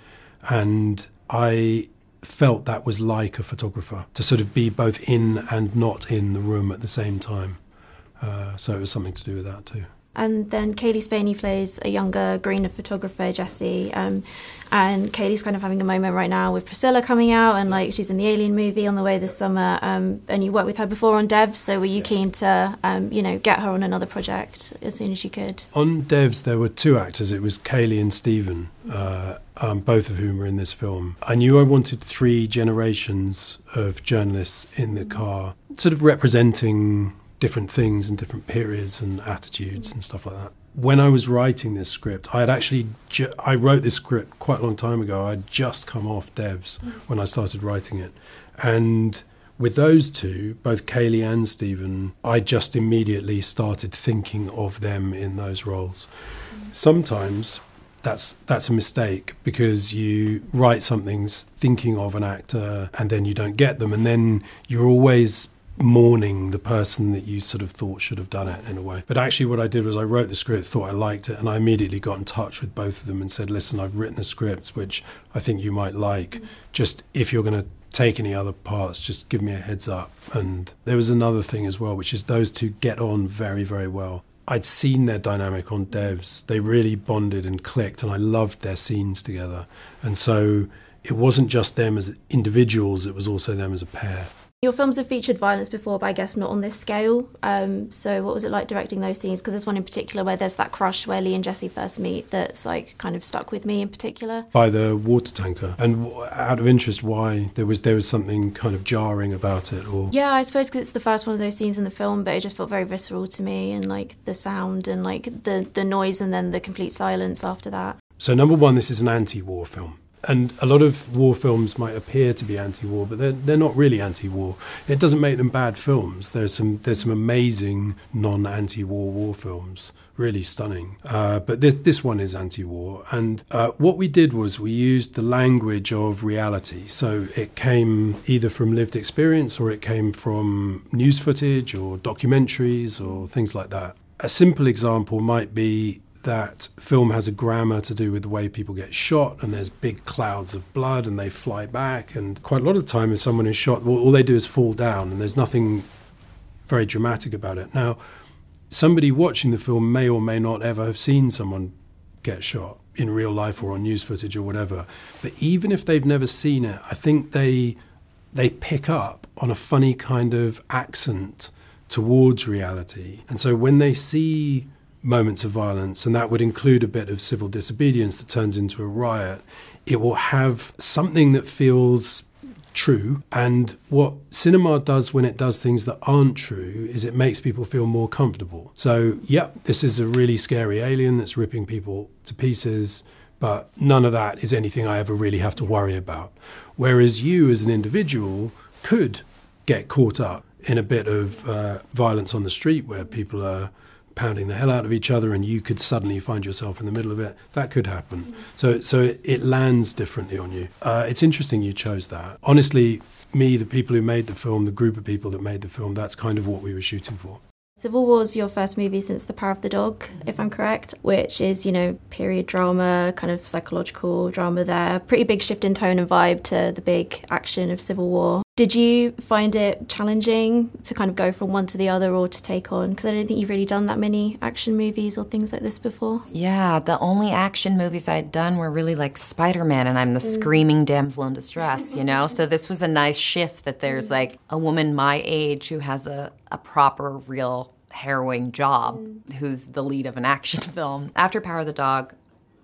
Speaker 12: And I felt that was like a photographer, to sort of be both in and not in the room at the same time. Uh, so it was something to do with that too.
Speaker 11: And then Kaylee Spaney plays a younger, greener photographer, Jessie. Um, and Kaylee's kind of having a moment right now with Priscilla coming out, and like she's in the Alien movie on the way this summer. Um, and you worked with her before on Devs, so were you yes. keen to, um, you know, get her on another project as soon as you could? On
Speaker 12: Devs, there were two actors. It was Kaylee and Stephen, uh, um, both of whom were in this film. I knew I wanted three generations of journalists in the car, sort of representing different things and different periods and attitudes and stuff like that. When I was writing this script, I had actually, ju- I wrote this script quite a long time ago. I'd just come off Devs when I started writing it. And with those two, both Kaylee and Stephen, I just immediately started thinking of them in those roles. Sometimes that's that's a mistake, because you write something thinking of an actor and then you don't get them, and then you're always mourning the person that you sort of thought should have done it in a way. But actually what I did was I wrote the script, thought I liked it, and I immediately got in touch with both of them and said, listen, I've written a script which I think you might like. Mm-hmm. Just if you're going to take any other parts, just give me a heads up. And there was another thing as well, which is those two get on very, very well. I'd seen their dynamic on Devs. They really bonded and clicked, and I loved their scenes together. And so it wasn't just them as individuals, it was also them as a pair.
Speaker 11: Your films have featured violence before, but I guess not on this scale. Um, so what was it like directing those scenes? Because there's one in particular where there's that crush where Lee and Jessie first meet that's like kind of stuck with me in particular.
Speaker 12: By the water tanker. And out of interest, why? There was there was something kind of jarring about it? Or
Speaker 11: Yeah, I suppose because it's the first one of those scenes in the film, but it just felt very visceral to me, and like the sound and like the, the noise and then the complete silence after that.
Speaker 12: So number one, this is an anti-war film. And a lot of war films might appear to be anti-war, but they're they're not really anti-war. It doesn't make them bad films. There's some there's some amazing non-anti-war war films, really stunning. Uh, but this this one is anti-war. And uh, what we did was we used the language of reality. So it came either from lived experience or it came from news footage or documentaries or things like that. A simple example might be that film has a grammar to do with the way people get shot, and there's big clouds of blood and they fly back, and quite a lot of the time if someone is shot, well, all they do is fall down and there's nothing very dramatic about it. Now, somebody watching the film may or may not ever have seen someone get shot in real life or on news footage or whatever, but even if they've never seen it, I think they they pick up on a funny kind of accent towards reality. And so when they see moments of violence, and that would include a bit of civil disobedience that turns into a riot, it will have something that feels true. And what cinema does when it does things that aren't true is it makes people feel more comfortable. So, yep, this is a really scary alien that's ripping people to pieces, but none of that is anything I ever really have to worry about. Whereas you as an individual could get caught up in a bit of uh, violence on the street where people are pounding the hell out of each other and you could suddenly find yourself in the middle of it. That could happen. So so it, it lands differently on you. Uh, it's interesting you chose that. Honestly, me, the people who made the film, the group of people that made the film, that's kind of what we were shooting for.
Speaker 11: Civil War's your first movie since The Power of the Dog, if I'm correct, which is, you know, period drama, kind of psychological drama there. Pretty big shift in tone and vibe to the big action of Civil War. Did you find it challenging to kind of go from one to the other or to take on? Because I don't think you've really done that many action movies or things like this before.
Speaker 13: Yeah, the only action movies I'd done were really like Spider-Man, and I'm the mm. screaming damsel in distress, you know? So this was a nice shift that there's like a woman my age who has a, a proper, real, harrowing job, mm. who's the lead of an action film. After Power of the Dog,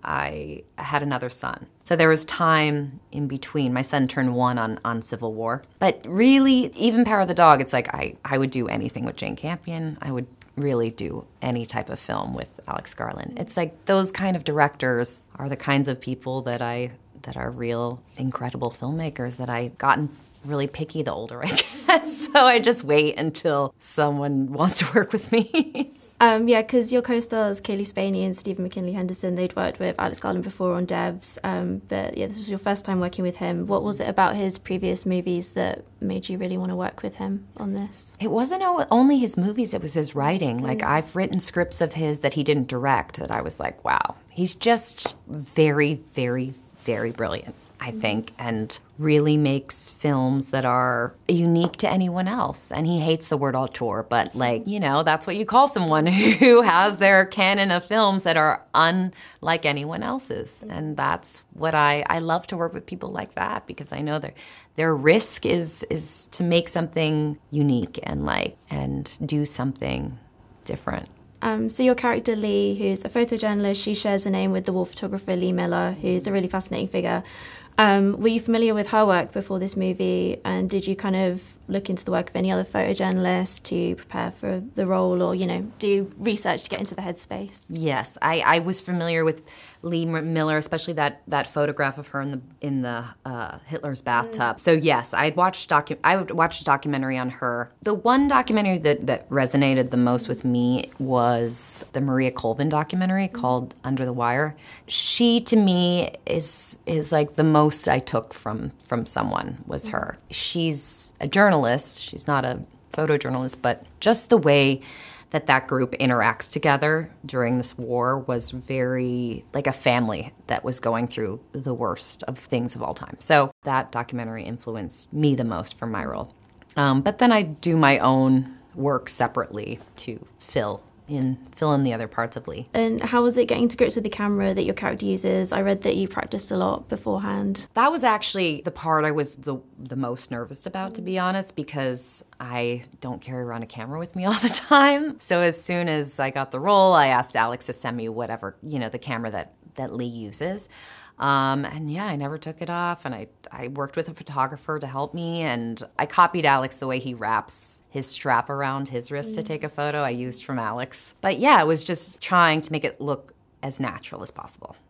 Speaker 13: I had another son. So there was time in between. My son turned one on, on Civil War. But really, even Power of the Dog, it's like I, I would do anything with Jane Campion. I would really do any type of film with Alex Garland. It's like those kind of directors are the kinds of people that I that are real incredible filmmakers that I've gotten really picky the older I get. So I just wait until someone wants to work with me.
Speaker 11: Um, yeah, because your co-stars, Kaylee Spaney and Stephen McKinley Henderson, they'd worked with Alex Garland before on Devs, um, but yeah, this was your first time working with him. What was it about his previous movies that made you really want to work with him on this?
Speaker 13: It wasn't only his movies, it was his writing. Like, I've written scripts of his that he didn't direct that I was like, wow, he's just very, very, very brilliant, I think, and really makes films that are unique to anyone else. And he hates the word auteur, but like, you know, that's what you call someone who has their canon of films that are unlike anyone else's. And that's what I, I love to work with people like that, because I know their their risk is is to make something unique and like and do something different.
Speaker 11: Um, so your character Lee, who's a photojournalist, she shares a name with the war photographer Lee Miller, who's a really fascinating figure. Um, were you familiar with her work before this movie, and did you kind of look into the work of any other photojournalists to prepare for the role, or, you know, do research to get into the headspace?
Speaker 13: Yes, I, I was familiar with Lee Miller, especially that, that photograph of her in the in the uh, Hitler's bathtub. Mm. So yes, I'd watched docu- I would watch a documentary on her. The one documentary that, that resonated the most with me was the Maria Colvin documentary mm. called Under the Wire. She, to me, is is like the most I took from from someone was mm. her. She's a journalist. She's not a photojournalist, but just the way that that group interacts together during this war was very like a family that was going through the worst of things of all time. So that documentary influenced me the most for my role. Um, but then I do my own work separately to fill in fill in the other parts of Lee.
Speaker 11: And how was it getting to grips with the camera that your character uses? I read that you practiced a lot beforehand.
Speaker 13: That was actually the part I was the the most nervous about, to be honest, because I don't carry around a camera with me all the time. So as soon as I got the role, I asked Alex to send me whatever, you know, the camera that, that Lee uses. Um, and yeah, I never took it off, and I, I worked with a photographer to help me, and I copied Alex the way he wraps his strap around his wrist mm. to take a photo. I used from Alex. But yeah, it was just trying to make it look as natural as possible.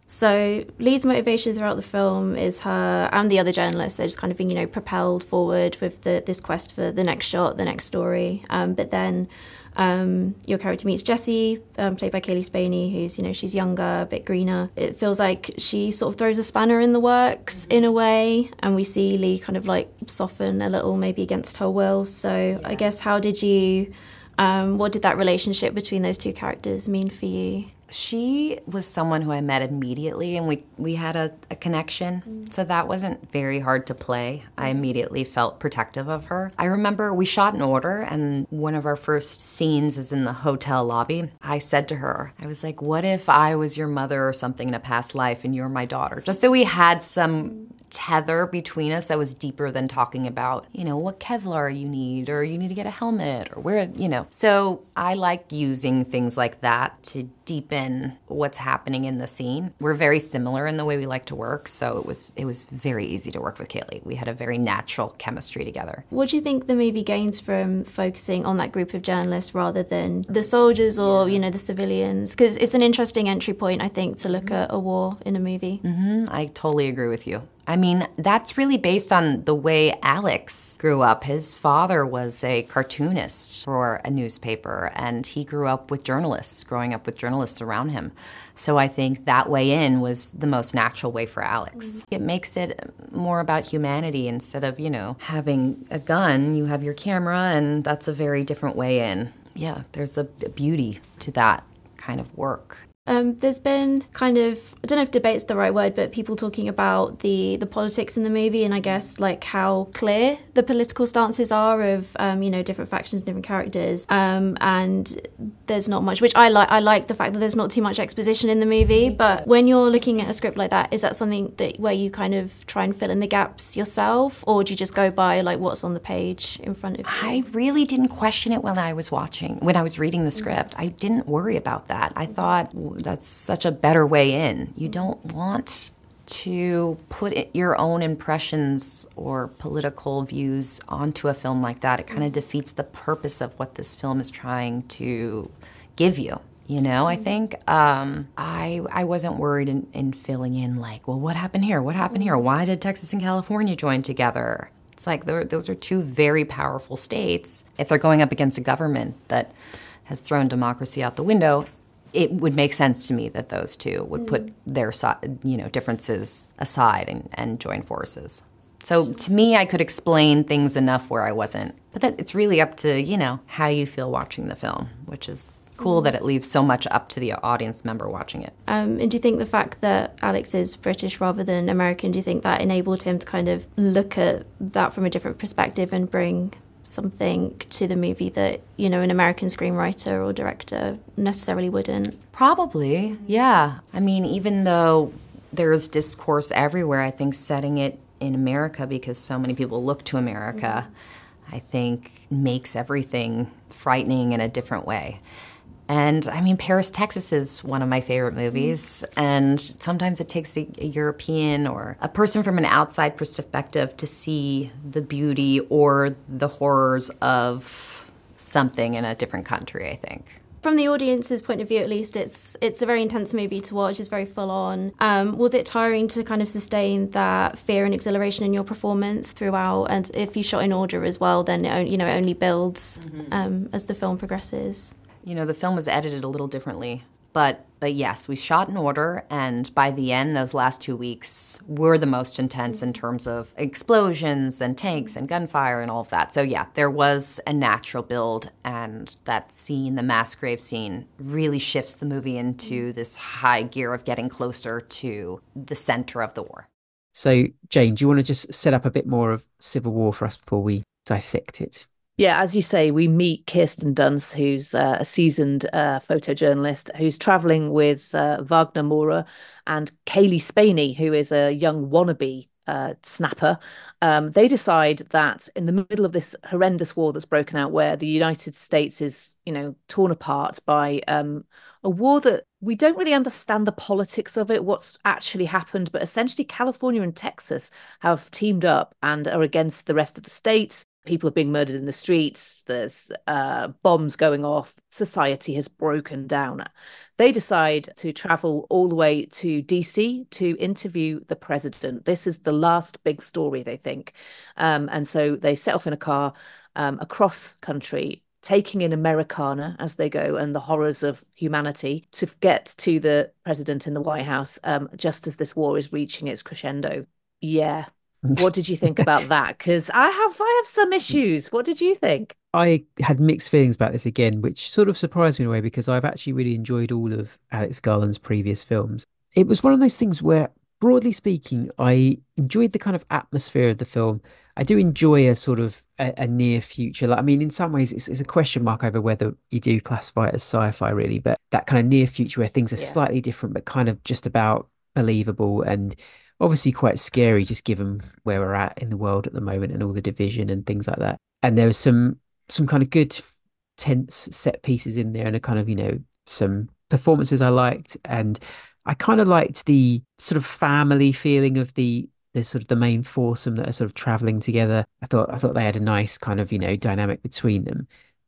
Speaker 11: So Lee's motivation throughout the film is her and the other journalists, they're just kind of being, you know, propelled forward with the, this quest for the next shot, the next story. Um, but then um, your character meets Jessie, um, played by Kaylee Spaney, who's, you know, she's younger, a bit greener. It feels like she sort of throws a spanner in the works in a way. And we see Lee kind of like soften a little, maybe against her will. So I guess how did you, um, what did that relationship between those two characters mean for you?
Speaker 13: She was someone who I met immediately, and we, we had a, a connection. Mm. So that wasn't very hard to play. I immediately felt protective of her. I remember we shot an order, and one of our first scenes is in the hotel lobby. I said to her, I was like, what if I was your mother or something in a past life and you're my daughter? Just so we had some tether between us that was deeper than talking about, you know, what Kevlar you need, or you need to get a helmet, or where, you know. So I like using things like that to deepen what's happening in the scene. We're very similar in the way we like to work, so it was it was very easy to work with Kaylee. We had a very natural chemistry together.
Speaker 11: What do you think the movie gains from focusing on that group of journalists rather than the soldiers or, you know, the civilians? Because it's an interesting entry point, I think, to look at a war in a movie.
Speaker 13: Mm-hmm. I totally agree with you. I mean, that's really based on the way Alex grew up. His father was a cartoonist for a newspaper, and he grew up with journalists, growing up with journalists around him. So I think that way in was the most natural way for Alex. Mm-hmm. It makes it more about humanity. Instead of, you know, having a gun, you have your camera, and that's a very different way in. Yeah, there's a beauty to that kind of work.
Speaker 11: Um, there's been kind of, I don't know if debate's the right word, but people talking about the, the politics in the movie, and I guess like how clear the political stances are of, um, you know, different factions, different characters. Um, and there's not much, which I like. I like the fact that there's not too much exposition in the movie. But when you're looking at a script like that, is that something that where you kind of try and fill in the gaps yourself, or do you just go by like what's on the page in front of you?
Speaker 13: I really didn't question it when I was watching, when I was reading the script. I didn't worry about that. I thought, that's such a better way in. You don't want to put it, your own impressions or political views onto a film like that. It kind of defeats the purpose of what this film is trying to give you. You know, I think um, I I wasn't worried in, in filling in like, well, what happened here? What happened here? Why did Texas and California join together? It's like those are two very powerful states. If they're going up against a government that has thrown democracy out the window, it would make sense to me that those two would put their, you know, differences aside and, and join forces. So to me, I could explain things enough where I wasn't. But that it's really up to, you know, how you feel watching the film, which is cool that it leaves so much up to the audience member watching it.
Speaker 11: Um, and do you think the fact that Alex is British rather than American, do you think that enabled him to kind of look at that from a different perspective and bring something to the movie that, you know, an American screenwriter or director necessarily wouldn't?
Speaker 13: Probably, yeah. I mean, even though there's discourse everywhere, I think setting it in America, because so many people look to America, mm-hmm. I think makes everything frightening in a different way. And I mean, Paris, Texas is one of my favorite movies. And sometimes it takes a, a European or a person from an outside perspective to see the beauty or the horrors of something in a different country, I think.
Speaker 11: From the audience's point of view, at least, it's it's a very intense movie to watch. It's very full on. Um, was it tiring to kind of sustain that fear and exhilaration in your performance throughout? And if you shot in order as well, then it, you know, it only builds mm-hmm. um, as the film progresses.
Speaker 13: You know, the film was edited a little differently, but but yes, we shot in order, and by the end, those last two weeks were the most intense in terms of explosions and tanks and gunfire and all of that. So yeah, there was a natural build, and that scene, the mass grave scene, really shifts the movie into this high gear of getting closer to the center of the war.
Speaker 1: So Jane, do you want to just set up a bit more of Civil War for us before we dissect it?
Speaker 2: Yeah, as you say, we meet Kirsten Dunst, who's uh, a seasoned uh, photojournalist who's travelling with uh, Wagner Moura and Kaylee Spaney, who is a young wannabe uh, snapper. Um, they decide that in the middle of this horrendous war that's broken out, where the United States is, you know, torn apart by um, a war that we don't really understand the politics of it, what's actually happened, but essentially California and Texas have teamed up and are against the rest of the states. people are being murdered in the streets, there's uh, bombs going off, society has broken down. They decide to travel all the way to D C to interview the president. This is the last big story, they think. Um, and so they set off in a car um, across country, taking in Americana as they go and the horrors of humanity to get to the president in the White House um, just as this war is reaching its crescendo. Yeah. What did you think about that? Because I have I have some issues. What did you think?
Speaker 1: I had mixed feelings about this again, which sort of surprised me in a way because I've actually really enjoyed all of Alex Garland's previous films. It was one of those things where, broadly speaking, I enjoyed the kind of atmosphere of the film. I do enjoy a sort of a, a near future. Like, I mean, in some ways, it's, it's a question mark over whether you do classify it as sci-fi, really. But that kind of near future where things are yeah. slightly different, but kind of just about believable and obviously quite scary, just given where we're at in the world at the moment and all the division and things like that. And there was some some kind of good tense set pieces in there and a kind of, you know, some performances I liked. And I kind of liked the sort of family feeling of the the sort of the main foursome that are sort of traveling together. I thought I thought they had a nice kind of, you know, dynamic between them.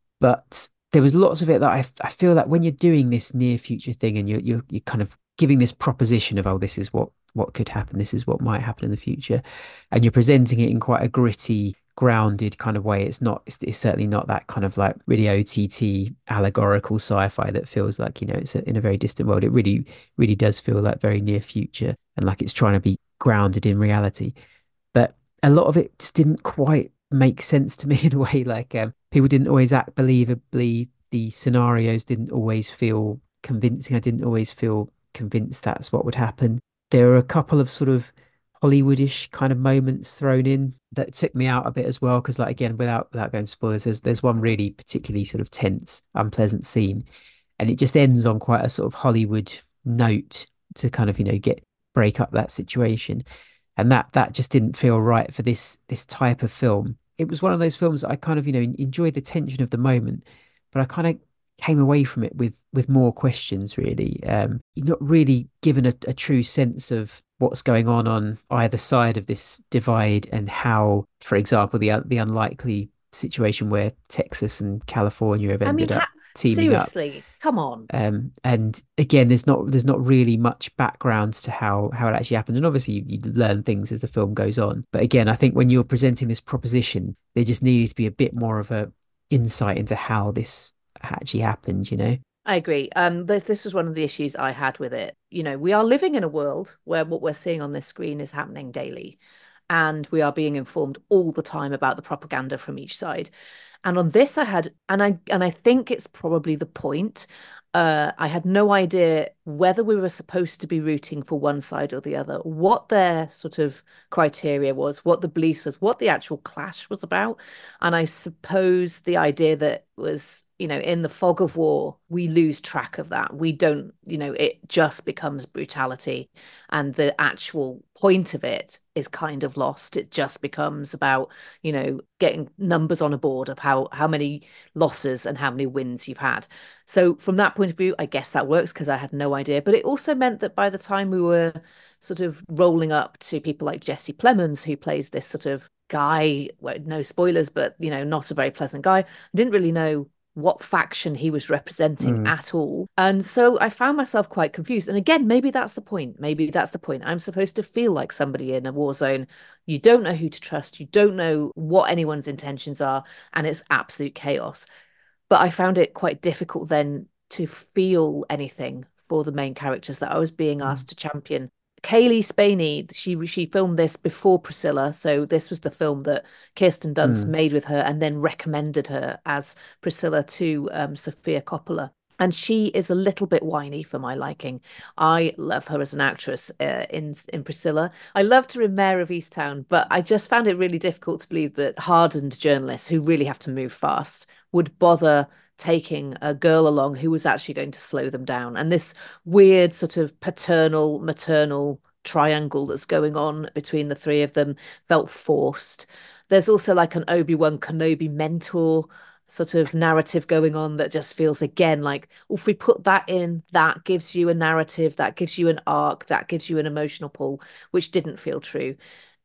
Speaker 1: But there was lots of it that I I feel that when you're doing this near future thing and you're you're you're kind of giving this proposition of, oh, this is what what could happen, this is what might happen in the future, and you're presenting it in quite a gritty, grounded kind of way. It's not, it's, it's certainly not that kind of like really O T T allegorical sci-fi that feels like, you know, it's a, in a very distant world. It really, really does feel like very near future and like it's trying to be grounded in reality. But a lot of it just didn't quite make sense to me in a way. Like um, people didn't always act believably. The scenarios didn't always feel convincing. I didn't always feel convinced that's what would happen. There are a couple of sort of Hollywoodish kind of moments thrown in that took me out a bit as well. Because, like, again, without without going to spoilers, there's there's one really particularly sort of tense, unpleasant scene, and it just ends on quite a sort of Hollywood note to kind of, you know, get break up that situation, and that that just didn't feel right for this this type of film. It was one of those films that I kind of, you know, enjoyed the tension of the moment, but I kind of came away from it with with more questions, really. Um, you're not really given a, a true sense of what's going on on either side of this divide and how, for example, the the unlikely situation where Texas and California have ended I mean, up teaming
Speaker 2: seriously, up.
Speaker 1: Seriously,
Speaker 2: come on.
Speaker 1: Um, and again, there's not there's not really much background to how how it actually happened, and obviously you, you learn things as the film goes on. But again, I think when you're presenting this proposition, there just needed to be a bit more of a insight into how this actually happened, you know.
Speaker 2: I agree. Um, this, this was one of the issues I had with it. You know, we are living in a world where what we're seeing on this screen is happening daily, and we are being informed all the time about the propaganda from each side. And on this, I had, and I and I think it's probably the point. Uh, I had no idea whether we were supposed to be rooting for one side or the other, what their sort of criteria was, what the beliefs was, what the actual clash was about. And I suppose the idea that was, you know, in the fog of war, we lose track of that. We don't, you know, it just becomes brutality. And the actual point of it is kind of lost. It just becomes about, you know, getting numbers on a board of how, how many losses and how many wins you've had. So from that point of view, I guess that works because I had no idea. But it also meant that by the time we were sort of rolling up to people like Jesse Plemons, who plays this sort of guy, well, no spoilers, but, you know, not a very pleasant guy, I didn't really know what faction he was representing mm. at all. And so I found myself quite confused. And again, maybe that's the point. Maybe that's the point. I'm supposed to feel like somebody in a war zone. You don't know who to trust. You don't know what anyone's intentions are. And it's absolute chaos. But I found it quite difficult then to feel anything for the main characters that I was being asked mm. to champion. Kaylee Spaney, she she filmed this before Priscilla, so this was the film that Kirsten Dunst mm. made with her and then recommended her as Priscilla to um, Sofia Coppola. And she is a little bit whiny for my liking. I love her as an actress uh, in in Priscilla. I loved her in Mayor of Easttown, but I just found it really difficult to believe that hardened journalists who really have to move fast would bother taking a girl along who was actually going to slow them down. And this weird sort of paternal, maternal triangle that's going on between the three of them felt forced. There's also like an Obi-Wan Kenobi mentor sort of narrative going on that just feels, again, like, oh, if we put that in, that gives you a narrative, that gives you an arc, that gives you an emotional pull, which didn't feel true.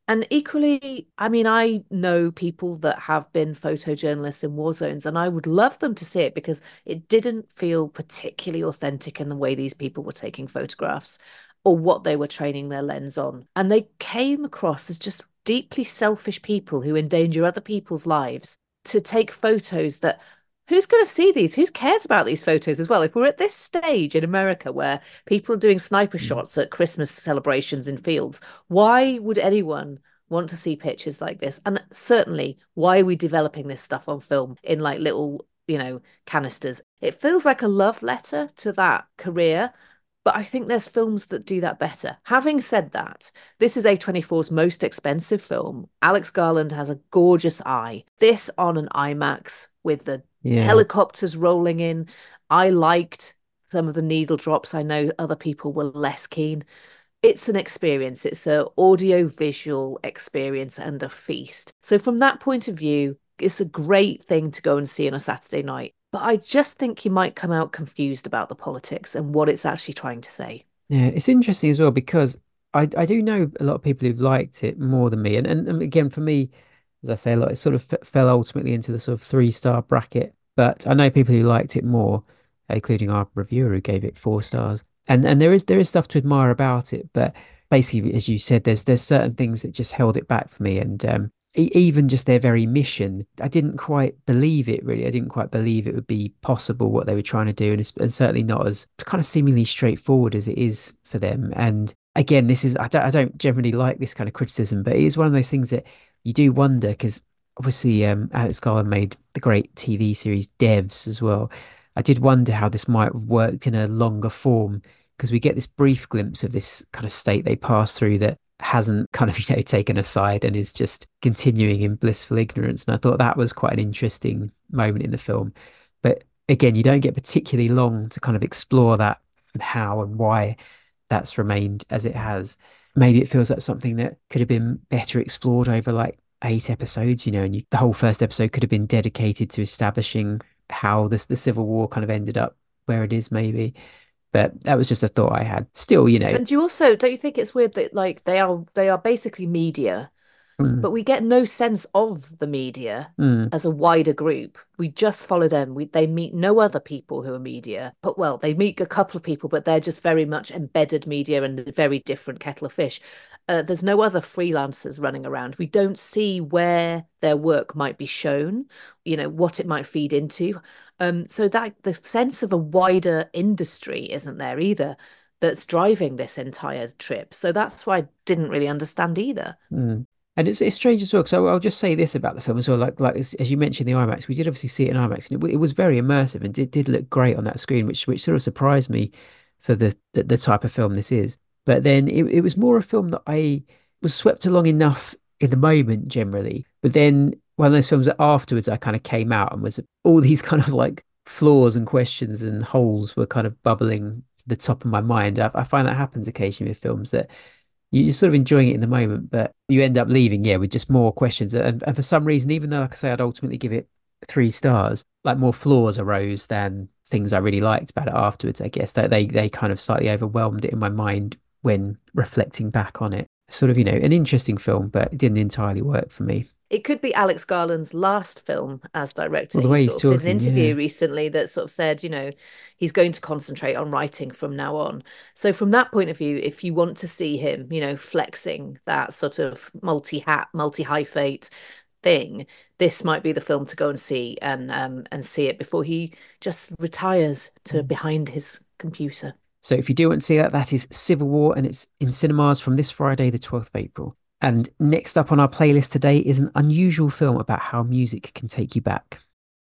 Speaker 2: And equally, I mean, I know people that have been photojournalists in war zones, and I would love them to see it because it didn't feel particularly authentic in the way these people were taking photographs or what they were training their lens on. And they came across as just deeply selfish people who endanger other people's lives to take photos that who's going to see these? Who cares about these photos as well? If we're at this stage in America where people are doing sniper shots at Christmas celebrations in fields, why would anyone want to see pictures like this? And certainly, why are we developing this stuff on film in like little, you know, canisters? It feels like a love letter to that career. But I think there's films that do that better. Having said that, this is A twenty-four's most expensive film. Alex Garland has a gorgeous eye. This on an IMAX with the yeah. helicopters rolling in. I liked some of the needle drops. I know other people were less keen. It's an experience. It's an audio-visual experience and a feast. So from that point of view, it's a great thing to go and see on a Saturday night. But I just think you might come out confused about the politics and what it's actually trying to say.
Speaker 1: Yeah, it's interesting as well because I, I do know a lot of people who've liked it more than me. And, and, and again, for me, as I say, a lot, it sort of f- fell ultimately into the sort of three-star bracket. But I know people who liked it more, including our reviewer who gave it four stars. And and there is there is stuff to admire about it. But basically, as you said, there's there's certain things that just held it back for me. And um, even just their very mission, I didn't quite believe it, really. I didn't quite believe it would be possible what they were trying to do. And, it's, and certainly not as kind of seemingly straightforward as it is for them. And again, this is, I don't, I don't generally like this kind of criticism, but it is one of those things that you do wonder because obviously um, Alex Garland made the great T V series Devs as well. I did wonder how this might have worked in a longer form because we get this brief glimpse of this kind of state they pass through that hasn't kind of, you know, taken a side and is just continuing in blissful ignorance. And I thought that was quite an interesting moment in the film. But again, you don't get particularly long to kind of explore that and how and why that's remained as it has. Maybe it feels like something that could have been better explored over like eight episodes, you know, and you, the whole first episode could have been dedicated to establishing how this the Civil War kind of ended up where it is, maybe. But that was just a thought I had. Still, you know.
Speaker 2: And you also, don't you think it's weird that like they are they are basically media, mm. but we get no sense of the media
Speaker 1: mm.
Speaker 2: as a wider group. We just follow them. We they meet no other people who are media. But well, they meet a couple of people, but they're just very much embedded media and a very different kettle of fish. Uh, there's no other freelancers running around. We don't see where their work might be shown, you know, what it might feed into. Um, so that the sense of a wider industry isn't there either that's driving this entire trip. So that's why I didn't really understand either.
Speaker 1: Mm. And it's it's strange as well. So I'll just say this about the film as well. Like like as, as you mentioned, the IMAX, we did obviously see it in IMAX, and it, it was very immersive and did did look great on that screen, which which sort of surprised me for the the, the type of film this is. But then it, it was more a film that I was swept along enough in the moment generally. But then one of those films that afterwards I kind of came out and was all these kind of like flaws and questions and holes were kind of bubbling to the top of my mind. I, I find that happens occasionally with films that you, you're sort of enjoying it in the moment, but you end up leaving, yeah, with just more questions. And, and for some reason, even though, like I say, I'd ultimately give it three stars, like more flaws arose than things I really liked about it afterwards, I guess. That they, they kind of slightly overwhelmed it in my mind when reflecting back on it. Sort of, you know, an interesting film, but it didn't entirely work for me.
Speaker 2: It could be Alex Garland's last film as director.
Speaker 1: Well, the way
Speaker 2: he
Speaker 1: he's
Speaker 2: sort
Speaker 1: talking,
Speaker 2: of did an interview
Speaker 1: yeah.
Speaker 2: recently that sort of said, you know, he's going to concentrate on writing from now on. So from that point of view, if you want to see him, you know, flexing that sort of multi-hat, multi-hyphate thing, this might be the film to go and see and um and see it before he just retires to mm. behind his computer.
Speaker 1: So if you do want to see that, that is Civil War, and it's in cinemas from this Friday, the twelfth of April. And next up on our playlist today is an unusual film about how music can take you back.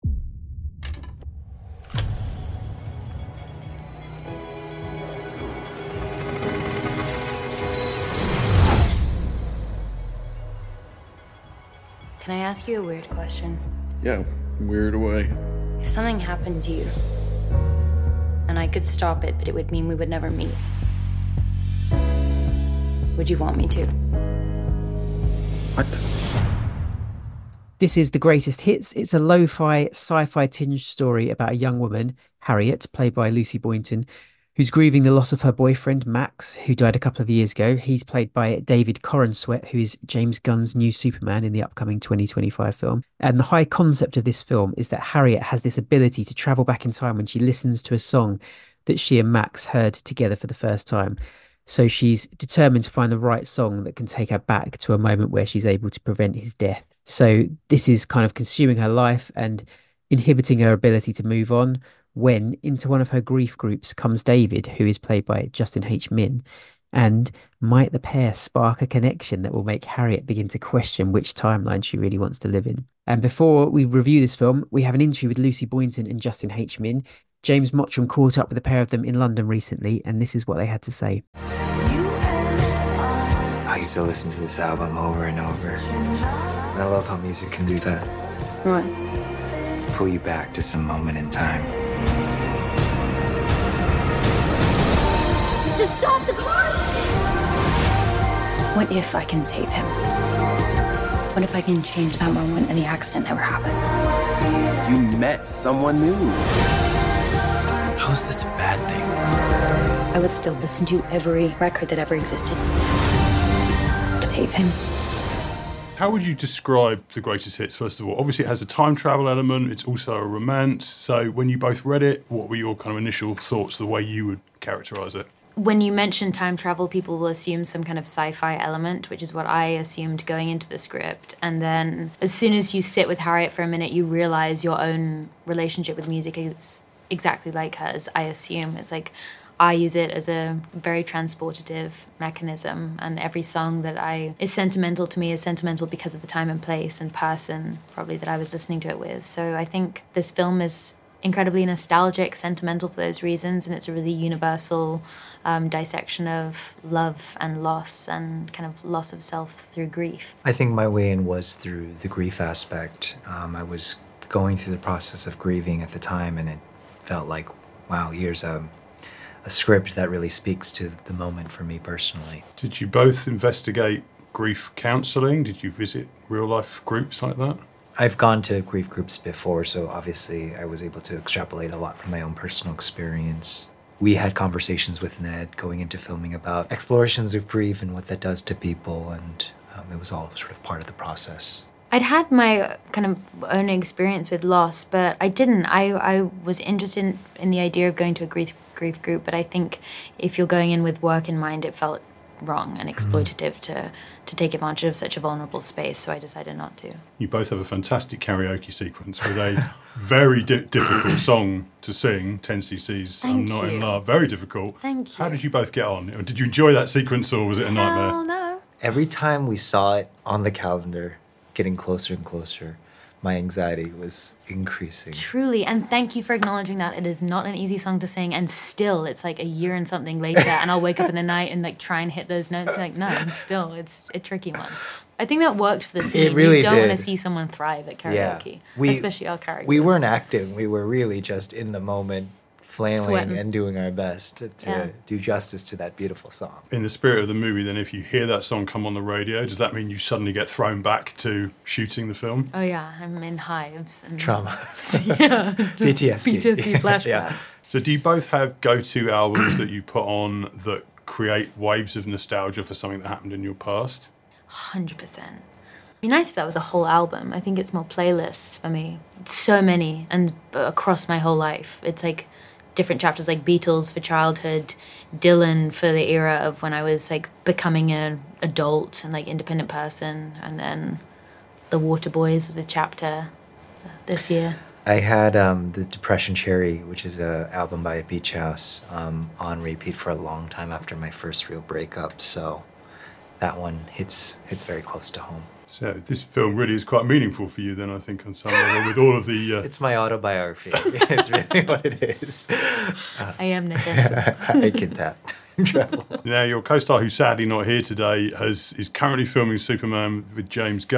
Speaker 14: Can I ask you a weird question?
Speaker 15: Yeah, weird away.
Speaker 14: If something happened to you, and I could stop it, but it would mean we would never meet, would you want me to?
Speaker 15: What?
Speaker 1: This is The Greatest Hits. It's a lo-fi, sci-fi tinged story about a young woman, Harriet, played by Lucy Boynton, who's grieving the loss of her boyfriend, Max, who died a couple of years ago. He's played by David Corenswet, who is James Gunn's new Superman in the upcoming twenty twenty-five film. And the high concept of this film is that Harriet has this ability to travel back in time when she listens to a song that she and Max heard together for the first time. So she's determined to find the right song that can take her back to a moment where she's able to prevent his death. So this is kind of consuming her life and inhibiting her ability to move on, when into one of her grief groups comes David, who is played by Justin H. Min. And might the pair spark a connection that will make Harriet begin to question which timeline she really wants to live in? And before we review this film, we have an interview with Lucy Boynton and Justin H. Min. James Mottram caught up with a pair of them in London recently, and this is what they had to say.
Speaker 16: I used to listen to this album over and over. And I love how music can do that.
Speaker 14: What?
Speaker 16: Pull you back to some moment in time.
Speaker 14: Just stop the car! What if I can save him? What if I can change that moment and the accident never happens?
Speaker 17: You met someone new. How is this a bad thing?
Speaker 14: I would still listen to every record that ever existed to save him.
Speaker 18: How would you describe The Greatest Hits, first of all? Obviously, it has a time travel element. It's also a romance. So when you both read it, what were your kind of initial thoughts, the way you would characterise it?
Speaker 19: When you mention time travel, people will assume some kind of sci-fi element, which is what I assumed going into the script. And then as soon as you sit with Harriet for a minute, you realise your own relationship with music is exactly like hers, I assume. It's like I use it as a very transportative mechanism, and every song that I is sentimental to me is sentimental because of the time and place and person probably that I was listening to it with. So I think this film is incredibly nostalgic, sentimental for those reasons, and it's a really universal um, dissection of love and loss and kind of loss of self through grief.
Speaker 16: I think my way in was through the grief aspect. Um, I was going through the process of grieving at the time, and it felt like, wow, here's a a script that really speaks to the moment for me personally.
Speaker 18: Did you both investigate grief counselling? Did you visit real-life groups like that?
Speaker 16: I've gone to grief groups before, so obviously I was able to extrapolate a lot from my own personal experience. We had conversations with Ned going into filming about explorations of grief and what that does to people, and um, it was all sort of part of the process.
Speaker 19: I'd had my kind of own experience with loss, but I didn't. I, I was interested in, in the idea of going to a grief, grief group, but I think if you're going in with work in mind, it felt wrong and exploitative mm. to, to take advantage of such a vulnerable space, so I decided not to.
Speaker 18: You both have a fantastic karaoke sequence with a very di- difficult song to sing, ten C C's I'm Not in Love. Very difficult.
Speaker 19: Thank you.
Speaker 18: How did you both get on? Did you enjoy that sequence, or was it a nightmare?
Speaker 19: Oh, no.
Speaker 16: Every time we saw it on the calendar, getting closer and closer, my anxiety was increasing.
Speaker 19: Truly, and thank you for acknowledging that. It is not an easy song to sing, and still, it's like a year and something later, and I'll wake up in the night and like try and hit those notes and be like, no, still, it's a tricky one. I think that worked for the scene.
Speaker 16: It really
Speaker 19: you don't
Speaker 16: did.
Speaker 19: want to see someone thrive at karaoke,
Speaker 16: yeah. we,
Speaker 19: especially our characters.
Speaker 16: We weren't acting. We were really just in the moment, flailing
Speaker 19: Sweating.
Speaker 16: and doing our best to, to
Speaker 19: Yeah.
Speaker 16: do justice to that beautiful song.
Speaker 18: In the spirit of the movie, then, if you hear that song come on the radio, does that mean you suddenly get thrown back to shooting the film?
Speaker 19: Oh yeah, I'm in hives. And
Speaker 16: Trauma.
Speaker 19: yeah,
Speaker 16: P T S D.
Speaker 19: P T S D flashbacks.
Speaker 16: Yeah.
Speaker 18: So do you both have go-to albums that you put on that create waves of nostalgia for something that happened in your past?
Speaker 19: one hundred percent. It'd be nice if that was a whole album. I think it's more playlists for me. So many, and across my whole life. It's like different chapters, like Beatles for childhood, Dylan for the era of when I was like becoming an adult and like independent person, and then The Waterboys was a chapter this year.
Speaker 16: I had um, the Depression Cherry, which is an album by Beach House, um, on repeat for a long time after my first real breakup. So that one hits hits very close to home.
Speaker 18: So this film really is quite meaningful for you then, I think, on some level, with all of the... Uh...
Speaker 16: It's my autobiography. It's really what it is. Uh,
Speaker 19: I am Nick Henson.
Speaker 16: I can tap time travel.
Speaker 18: Now, your co-star, who's sadly not here today, has is currently filming Superman with James Gunn.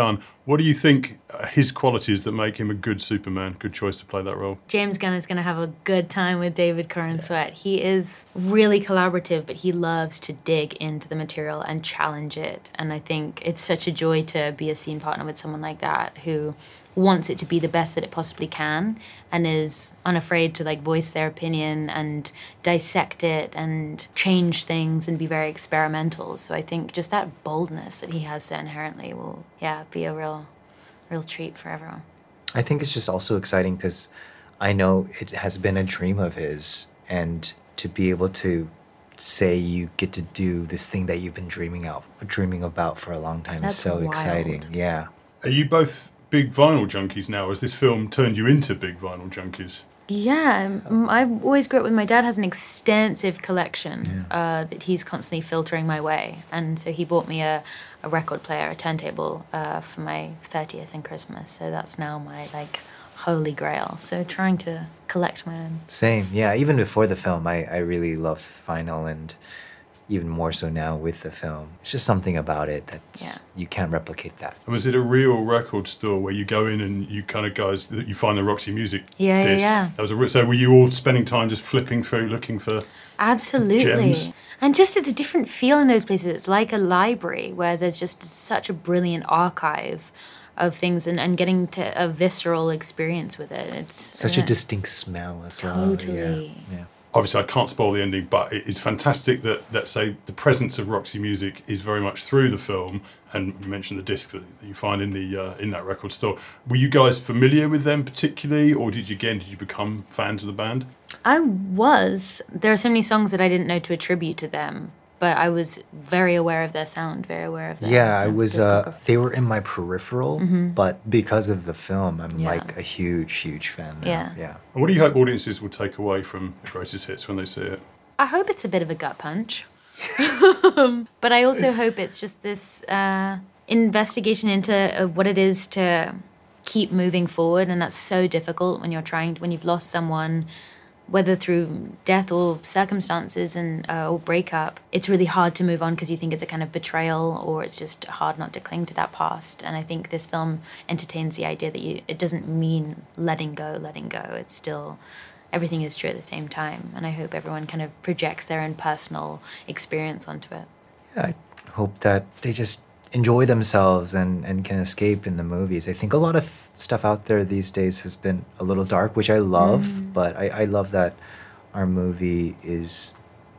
Speaker 18: What do you think are his qualities that make him a good Superman, good choice to play that role?
Speaker 19: James Gunn is going to have a good time with David Corenswet. He is really collaborative, but he loves to dig into the material and challenge it. And I think it's such a joy to be a scene partner with someone like that who wants it to be the best that it possibly can and is unafraid to like voice their opinion and dissect it and change things and be very experimental. So I think just that boldness that he has so inherently will, yeah, be a real, real treat for everyone.
Speaker 16: I think it's just also exciting because I know it has been a dream of his, and to be able to say you get to do this thing that you've been dreaming out, dreaming about for a long time
Speaker 19: That's
Speaker 16: is so
Speaker 19: wild.
Speaker 16: exciting. Yeah.
Speaker 18: Are you both big vinyl junkies now? Has this film turned you into big vinyl junkies?
Speaker 19: Yeah, um, I always grew up with my dad has an extensive collection uh, that he's constantly filtering my way. And so he bought me a, a record player, a turntable uh, for my thirtieth and Christmas. So that's now my like holy grail. So trying to collect my own.
Speaker 16: Same. Yeah. Even before the film, I, I really loved vinyl, and even more so now with the film. It's just something about it that's, yeah. you can't replicate that.
Speaker 18: And was it a real record store where you go in and you kind of guys, you find the Roxy Music
Speaker 19: yeah,
Speaker 18: disc?
Speaker 19: Yeah, yeah.
Speaker 18: That was a, so were you all spending time just flipping through, looking for
Speaker 19: Absolutely.
Speaker 18: gems?
Speaker 19: And just it's a different feel in those places. It's like a library where there's just such a brilliant archive of things and, and getting to a visceral experience with it. It's
Speaker 16: such
Speaker 19: yeah.
Speaker 16: a distinct smell as well.
Speaker 19: Totally.
Speaker 16: Yeah. yeah.
Speaker 18: Obviously, I can't spoil the ending, but it's fantastic that, let's say, the presence of Roxy Music is very much through the film. And you mentioned the disc that you find in the uh, in that record store. Were you guys familiar with them particularly, or did you again did you become fans of the band?
Speaker 19: I was. There are so many songs that I didn't know to attribute to them, but I was very aware of their sound, very aware of their
Speaker 16: Yeah, I
Speaker 19: um,
Speaker 16: was. Uh, they were in my peripheral,
Speaker 19: mm-hmm.
Speaker 16: but because of the film, I'm
Speaker 19: yeah.
Speaker 16: like a huge, huge fan now.
Speaker 19: Yeah.
Speaker 16: yeah.
Speaker 18: And what do you hope audiences will take away from the greatest hits when they see it?
Speaker 19: I hope it's a bit of a gut punch. But I also hope it's just this uh, investigation into uh, what it is to keep moving forward. And that's so difficult when you're trying, to, when you've lost someone, whether through death or circumstances and uh, or breakup. It's really hard to move on because you think it's a kind of betrayal, or it's just hard not to cling to that past. And I think this film entertains the idea that you it doesn't mean letting go, letting go. It's still, everything is true at the same time. And I hope everyone kind of projects their own personal experience onto it.
Speaker 16: Yeah, I hope that they just enjoy themselves and, and can escape in the movies. I think a lot of th- stuff out there these days has been a little dark, which I love, mm. but I, I love that our movie is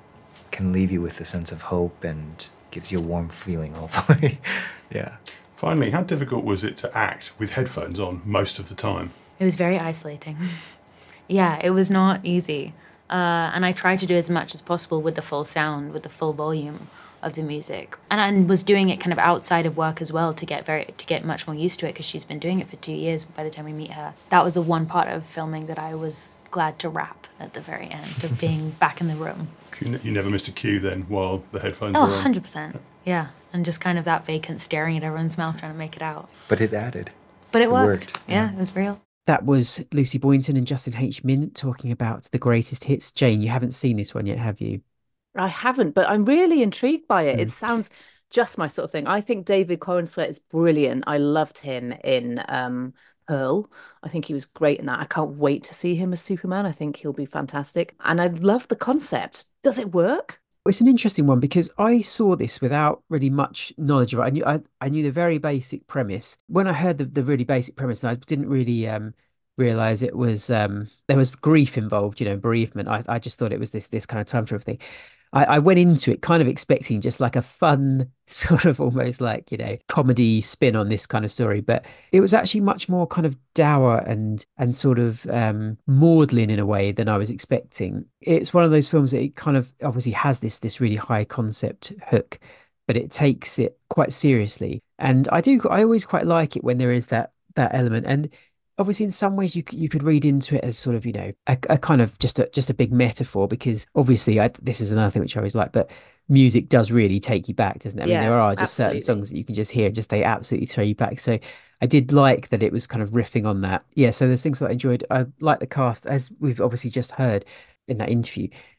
Speaker 16: can leave you with a sense of hope and gives you a warm feeling, hopefully. yeah.
Speaker 18: Finally, how difficult was it to act with headphones on most of the time?
Speaker 19: It was very isolating. Yeah, it was not easy. Uh, and I tried to do as much as possible with the full sound, with the full volume of the music, and I was doing it kind of outside of work as well to get very to get much more used to it, because she's been doing it for two years by the time we meet her. That was the one part of filming that I was glad to wrap at the very end, of being back in the room.
Speaker 18: You, n- you never missed a cue then while the headphones
Speaker 19: Oh,
Speaker 18: were on?
Speaker 19: one hundred percent. Yeah, and just kind of that vacant staring at everyone's mouth trying to make it out.
Speaker 16: But it added.
Speaker 19: But it,
Speaker 16: it
Speaker 19: worked.
Speaker 16: worked.
Speaker 19: Yeah, it was real.
Speaker 1: That was Lucy Boynton and Justin H. Mint talking about the greatest hits. Jane, you haven't seen this one yet, have you?
Speaker 2: I haven't, but I'm really intrigued by it. Mm. It sounds just my sort of thing. I think David Corenswet is brilliant. I loved him in um, Pearl. I think he was great in that. I can't wait to see him as Superman. I think he'll be fantastic. And I love the concept. Does it work?
Speaker 1: It's an interesting one because I saw this without really much knowledge of it. I knew I, I knew the very basic premise. When I heard the, the really basic premise, I didn't really um, realize it was um, there was grief involved, you know, bereavement. I, I just thought it was this this kind of time travel thing. I, I went into it kind of expecting just like a fun sort of almost like, you know, comedy spin on this kind of story. But it was actually much more kind of dour and and sort of um, maudlin in a way than I was expecting. It's one of those films that it kind of obviously has this this really high concept hook, but it takes it quite seriously. And I do, I always quite like it when there is that that element. And obviously, in some ways, you you could read into it as sort of, you know, a, a kind of just a just a big metaphor, because obviously, I, this is another thing which I always like, but music does really take you back, doesn't it? I
Speaker 2: yeah,
Speaker 1: mean, there are just
Speaker 2: absolutely.
Speaker 1: certain songs that you can just hear, just they absolutely throw you back. So I did like that it was kind of riffing on that. Yeah, so there's things that I enjoyed. I like the cast, as we've obviously just heard in that interview.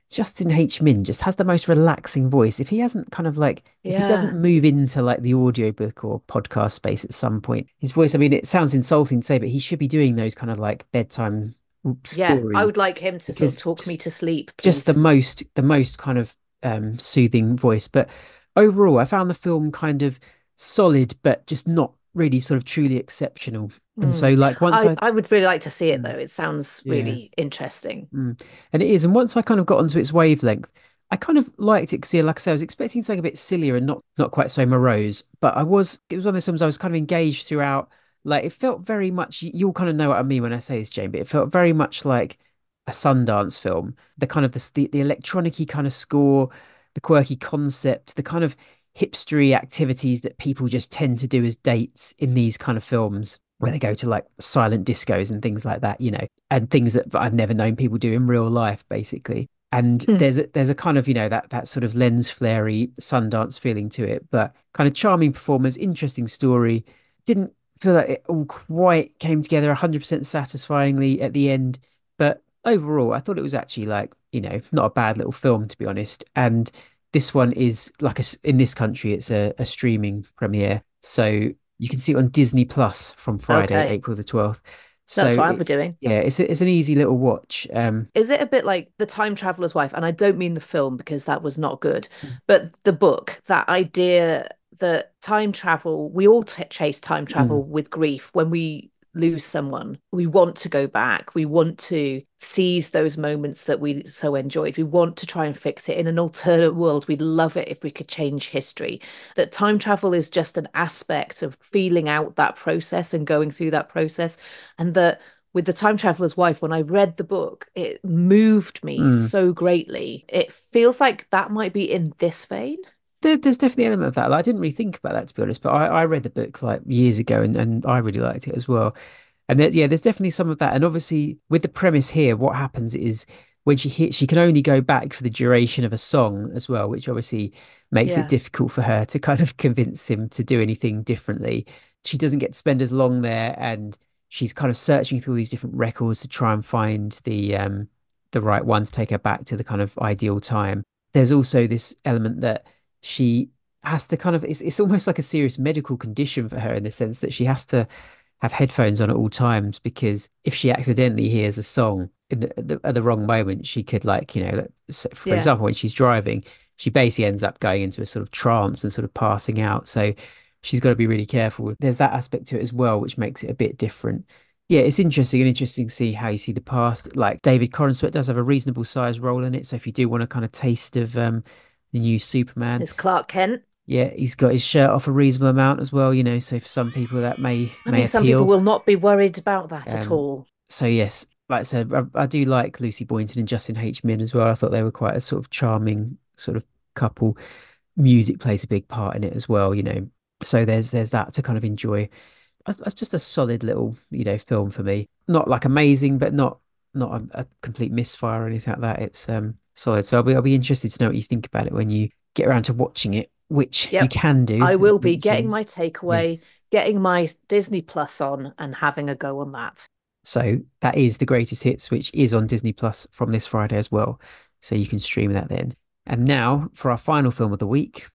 Speaker 1: Justin H. Min just has the most relaxing voice. If he hasn't kind of like, if he
Speaker 2: Yeah.
Speaker 1: doesn't move into like the audiobook or podcast space at some point, his voice, I mean, it sounds insulting to say, but he should be doing those kind of like bedtime
Speaker 2: Yeah,
Speaker 1: stories.
Speaker 2: I would like him to sort
Speaker 1: because
Speaker 2: of talk me to sleep, please.
Speaker 1: just the most the most kind of um soothing voice. But overall, I found the film kind of solid, but just not really sort of truly exceptional. And so
Speaker 2: Mm.
Speaker 1: like once
Speaker 2: I,
Speaker 1: I,
Speaker 2: I would really like to see it though. It sounds
Speaker 1: Yeah.
Speaker 2: really interesting.
Speaker 1: Mm. And it is. And once I kind of got onto its wavelength, I kind of liked it because, yeah, like I said, I was expecting something a bit sillier and not not quite so morose. But I was, it was one of those films I was kind of engaged throughout. Like it felt very much, you- you'll kind of know what I mean when I say this, Jane, but it felt very much like a Sundance film. The kind of the the, the electronic-y kind of score, the quirky concept, the kind of hipstery activities that people just tend to do as dates in these kind of films where they go to like silent discos and things like that, you know, and things that I've never known people do in real life, basically. And
Speaker 2: Hmm.
Speaker 1: there's a, there's a kind of, you know, that that sort of lens flary Sundance feeling to it, but kind of charming performers, interesting story. Didn't feel like it all quite came together one hundred percent satisfyingly at the end, but overall, I thought it was actually like, you know, not a bad little film, to be honest. And this one is like a s in this country, it's a, a streaming premiere. So you can see it on Disney Plus from Friday,
Speaker 2: Okay.
Speaker 1: April the twelfth.
Speaker 2: That's
Speaker 1: So
Speaker 2: what I'll be
Speaker 1: it's-
Speaker 2: doing.
Speaker 1: Yeah, it's a, it's an easy little watch. Um,
Speaker 2: Is it a bit like The Time Traveler's Wife? And I don't mean the film because that was not good,
Speaker 1: Mm.
Speaker 2: but the book, that idea that time travel, we all t chase time travel
Speaker 1: Mm.
Speaker 2: with grief. When we lose someone, we want to go back. We want to seize those moments that we so enjoyed. We want to try and fix it in an alternate world. We'd love it if we could change history. That time travel is just an aspect of feeling out that process and going through that process. And that with The Time Traveler's Wife, when I read the book, it moved me
Speaker 1: Mm.
Speaker 2: so greatly. It feels like that might be in this vein.
Speaker 1: there, there's definitely an element of that. Like, I didn't really think about that, to be honest, but I, I read the book like years ago and, and I really liked it as well. And there, yeah, there's definitely some of that. And obviously, with the premise here, what happens is when she hits, she can only go back for the duration of a song as well, which obviously makes
Speaker 2: Yeah.
Speaker 1: it difficult for her to kind of convince him to do anything differently. She doesn't get to spend as long there, and she's kind of searching through all these different records to try and find the um the right one to take her back to the kind of ideal time. There's also this element that she has to kind of, it's, it's almost like a serious medical condition for her in the sense that she has to have headphones on at all times, because if she accidentally hears a song in the, the, at the wrong moment, she could, like, you know, let- so for
Speaker 2: Yeah.
Speaker 1: example, when she's driving, she basically ends up going into a sort of trance and sort of passing out. So she's got to be really careful. There's that aspect to it as well, which makes it a bit different. Yeah, it's interesting and interesting to see how you see the past. Like David Corenswet does have a reasonable sized role in it. So if you do want a kind of taste of um, the new Superman,
Speaker 2: It's Clark Kent.
Speaker 1: yeah, he's got his shirt off a reasonable amount as well, you know. So for some people that may
Speaker 2: I
Speaker 1: may
Speaker 2: think some
Speaker 1: appeal.
Speaker 2: people will not be worried about that at
Speaker 1: Um,
Speaker 2: all.
Speaker 1: So yes, like I said, I, I do like Lucy Boynton and Justin H. Min as well. I thought they were quite a sort of charming sort of couple. Music plays a big part in it as well, you know. So there's there's that to kind of enjoy. It's it's just a solid little, you know, film for me. Not like amazing, but not not a, a complete misfire or anything like that. It's um solid. So I'll be I'll be interested to know what you think about it when you get around to watching it, which you
Speaker 2: Yep.
Speaker 1: can do.
Speaker 2: I will be
Speaker 1: You
Speaker 2: getting
Speaker 1: can-
Speaker 2: my takeaway,
Speaker 1: Yes.
Speaker 2: getting my Disney Plus on, and having a go on that.
Speaker 1: So that is The Greatest Hits, which is on Disney Plus from this Friday as well. So you can stream that then. And now for our final film of the week.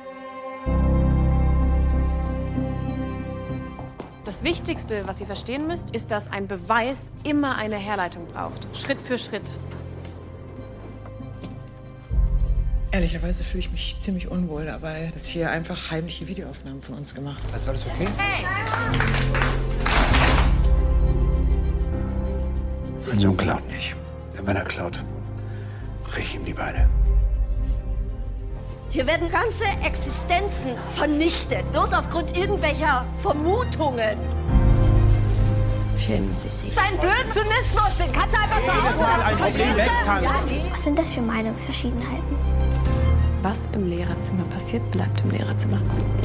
Speaker 20: Das Wichtigste, was ihr verstehen müsst, ist, dass ein Beweis immer eine Herleitung braucht. Schritt für Schritt.
Speaker 21: Ehrlicherweise fühle ich mich ziemlich unwohl dabei, dass hier einfach heimliche Videoaufnahmen von uns gemacht werden.
Speaker 16: Ist alles okay?
Speaker 20: Hey!
Speaker 10: Mein Sohn klaut nicht. Denn wenn er klaut, brich ich ihm die Beine.
Speaker 22: Hier werden ganze Existenzen vernichtet, bloß aufgrund irgendwelcher Vermutungen. Schämen Sie sich. Dein Blödsinnismus, den kannst du einfach zu Hause lassen. Verstehst du? Ja, nee.
Speaker 23: Was sind das für Meinungsverschiedenheiten?
Speaker 20: Was im Lehrerzimmer passiert, bleibt im Lehrerzimmer.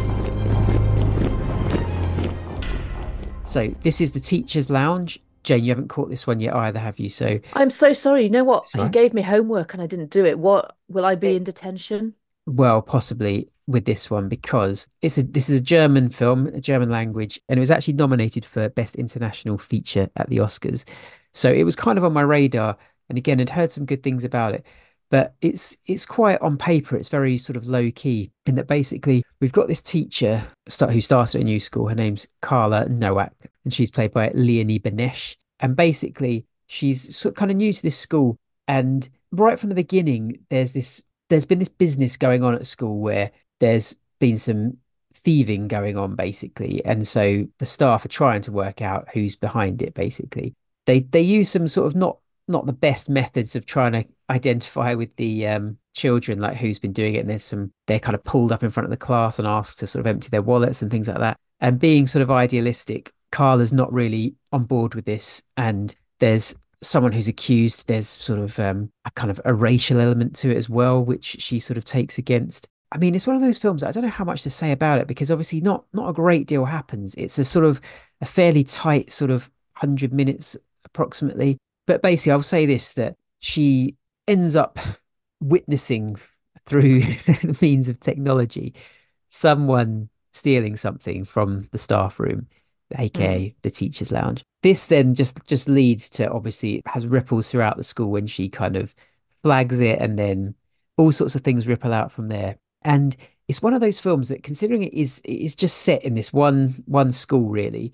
Speaker 1: So this is the Teacher's Lounge. Jane, you haven't caught this one yet either, have you? So
Speaker 2: I'm so sorry. You know what?
Speaker 1: It's all
Speaker 2: You
Speaker 1: right.
Speaker 2: gave me homework and I didn't do it. What, will I be in detention?
Speaker 1: well, possibly with this one, because it's a this is a German film, a German language, and it was actually nominated for Best International Feature at the Oscars. So it was kind of on my radar, and again, I'd heard some good things about it. but it's it's quite on paper. It's very sort of low key in that basically we've got this teacher start, who started a new school. Her name's Carla Nowak, and she's played by Leonie Benesch. And basically she's sort of kind of new to this school. And right from the beginning, there's this there's been this business going on at school where there's been some thieving going on basically, and so the staff are trying to work out who's behind it. Basically, they they use some sort of not not the best methods of trying to identify with the um, children, like who's been doing it. And there's some they're kind of pulled up in front of the class and asked to sort of empty their wallets and things like that. And being sort of idealistic, Carla's not really on board with this. And there's someone who's accused. There's sort of um, a kind of a racial element to it as well, which she sort of takes against. I mean, it's one of those films that I don't know how much to say about it, because obviously not not a great deal happens. It's a sort of a fairly tight sort of one hundred minutes approximately. But basically, I'll say this, that she ends up witnessing through the means of technology someone stealing something from the staff room, aka mm. the teacher's lounge. This then just just leads to, obviously, it has ripples throughout the school when she kind of flags it, and then all sorts of things ripple out from there. And it's one of those films that, considering it is it is just set in this one one school really,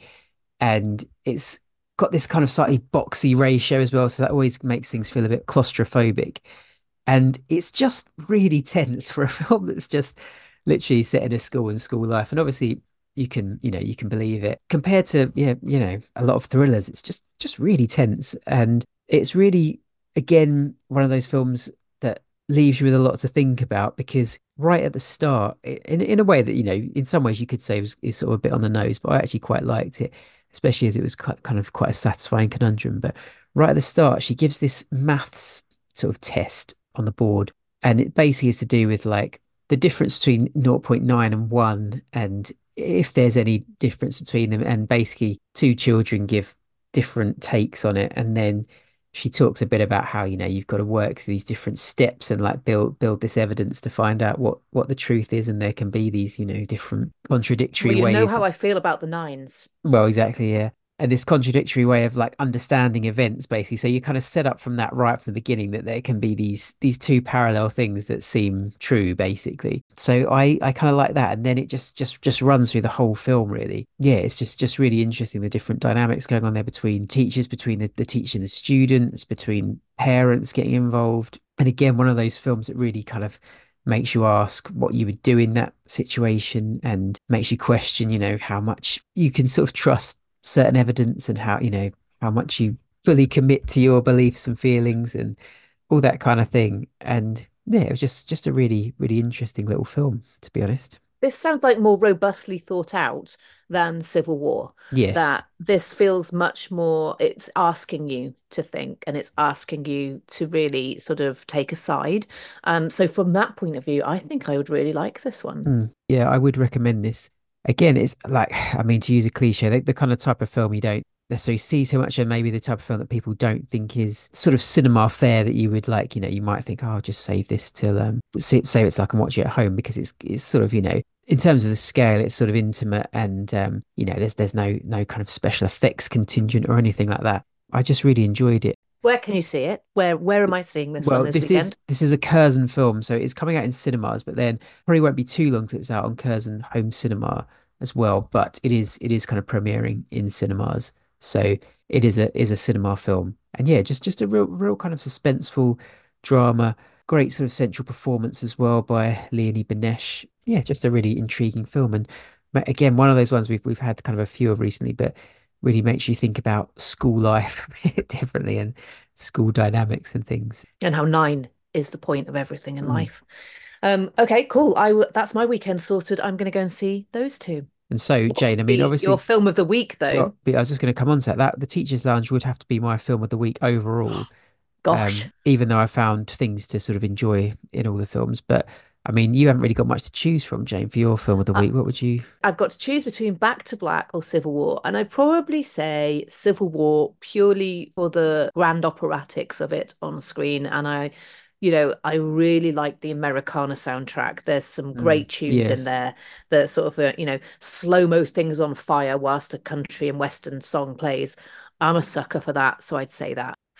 Speaker 1: and it's got this kind of slightly boxy ratio as well, so that always makes things feel a bit claustrophobic. And it's just really tense for a film that's just literally set in a school and school life. And obviously you can, you know, you can believe it. Compared to, yeah, you know, a lot of thrillers, it's just just really tense. And it's really, again, one of those films that leaves you with a lot to think about, because right at the start, in in a way that, you know, in some ways you could say was, is sort of a bit on the nose, but I actually quite liked it, especially as it was kind of quite a satisfying conundrum. But right at the start, she gives this maths sort of test on the board, and it basically is to do with like the difference between zero point nine and one, and if there's any difference between them. And basically two children give different takes on it, and then she talks a bit about how, you know, you've got to work through these different steps and like build build this evidence to find out what what the truth is. And there can be these, you know, different contradictory
Speaker 2: well, you
Speaker 1: ways.
Speaker 2: know how I feel about the nines.
Speaker 1: Well, exactly, yeah. And this contradictory way of like understanding events, basically. So you kind of set up from that right from the beginning that there can be these these two parallel things that seem true, basically. So I I kind of like that, and then it just just just runs through the whole film, really. Yeah, it's just just really interesting, the different dynamics going on there between teachers, between the, the teacher and the students, between parents getting involved. And again, one of those films that really kind of makes you ask what you would do in that situation, and makes you question, you know, how much you can sort of trust certain evidence, and how, you know, how much you fully commit to your beliefs and feelings and all that kind of thing. And yeah, it was just just a really really interesting little film, to be honest.
Speaker 2: This sounds like more robustly thought out than Civil War.
Speaker 1: Yes.
Speaker 2: That this feels much more, it's asking you to think, and it's asking you to really sort of take a side. Um, so from that point of view, I think I would really like this one.
Speaker 1: Mm, yeah, I would recommend this. Again, it's like, I mean, to use a cliche, the, the kind of type of film you don't necessarily see so much, and maybe the type of film that people don't think is sort of cinema fare, that you would like, you know, you might think, oh, I'll just save this till, um, save it so I can watch it at home, because it's it's sort of, you know, in terms of the scale, it's sort of intimate, and, um, you know, there's there's no no kind of special effects contingent or anything like that. I just really enjoyed it.
Speaker 2: Where can you see it? Where where am I seeing this
Speaker 1: well,
Speaker 2: one this,
Speaker 1: this
Speaker 2: weekend?
Speaker 1: is this is a Curzon film, so it's coming out in cinemas, but then probably won't be too long till it's out on Curzon home cinema as well. But it is it is kind of premiering in cinemas, so it is a is a cinema film. And yeah, just just a real real kind of suspenseful drama. Great sort of central performance as well by Leonie Benesch. Yeah, just a really intriguing film, and again, one of those ones we've we've had kind of a few of recently, but really makes you think about school life differently, and school dynamics and things,
Speaker 2: and how nine is the point of everything in
Speaker 1: Mm.
Speaker 2: life. Um, okay, cool. I w- that's my weekend sorted. I'm going to go and see those two.
Speaker 1: And so, Jane, I mean,
Speaker 2: Be
Speaker 1: obviously,
Speaker 2: your film of the week, though.
Speaker 1: well, but I was just going to come on to that. That the Teachers Lounge would have to be my film of the week overall.
Speaker 2: Gosh.
Speaker 1: Um, even though I found things to sort of enjoy in all the films, but I mean, you haven't really got much to choose from, Jane, for your film of the week. What would you?
Speaker 2: I've got to choose between Back to Black or Civil War, and I'd probably say Civil War purely for the grand operatics of it on screen. And I, you know, I really like the Americana soundtrack. There's some great tunes
Speaker 1: yes.
Speaker 2: in there that sort of, uh, you know, slow-mo things on fire whilst a country and western song plays. I'm a sucker for that, so I'd say that.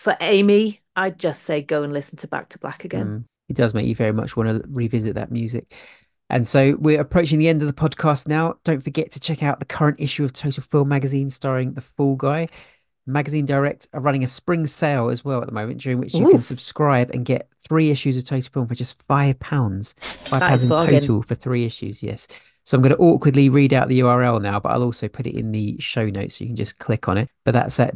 Speaker 2: For Amy, I'd just say go and listen to Back to Black again.
Speaker 1: Mm, it does make you very much want to revisit that music. And so we're approaching the end of the podcast now. Don't forget to check out the current issue of Total Film magazine starring The Fall Guy. Magazine Direct are running a spring sale as well at the moment, during which you
Speaker 2: Oof.
Speaker 1: can subscribe and get three issues of Total Film for just five pounds. Five
Speaker 2: That
Speaker 1: pounds
Speaker 2: is
Speaker 1: in
Speaker 2: bargain.
Speaker 1: total for three issues, yes. So I'm going to awkwardly read out the U R L now, but I'll also put it in the show notes so you can just click on it. But that's at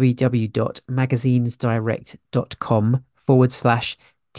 Speaker 1: www.magazinesdirect.com forward slash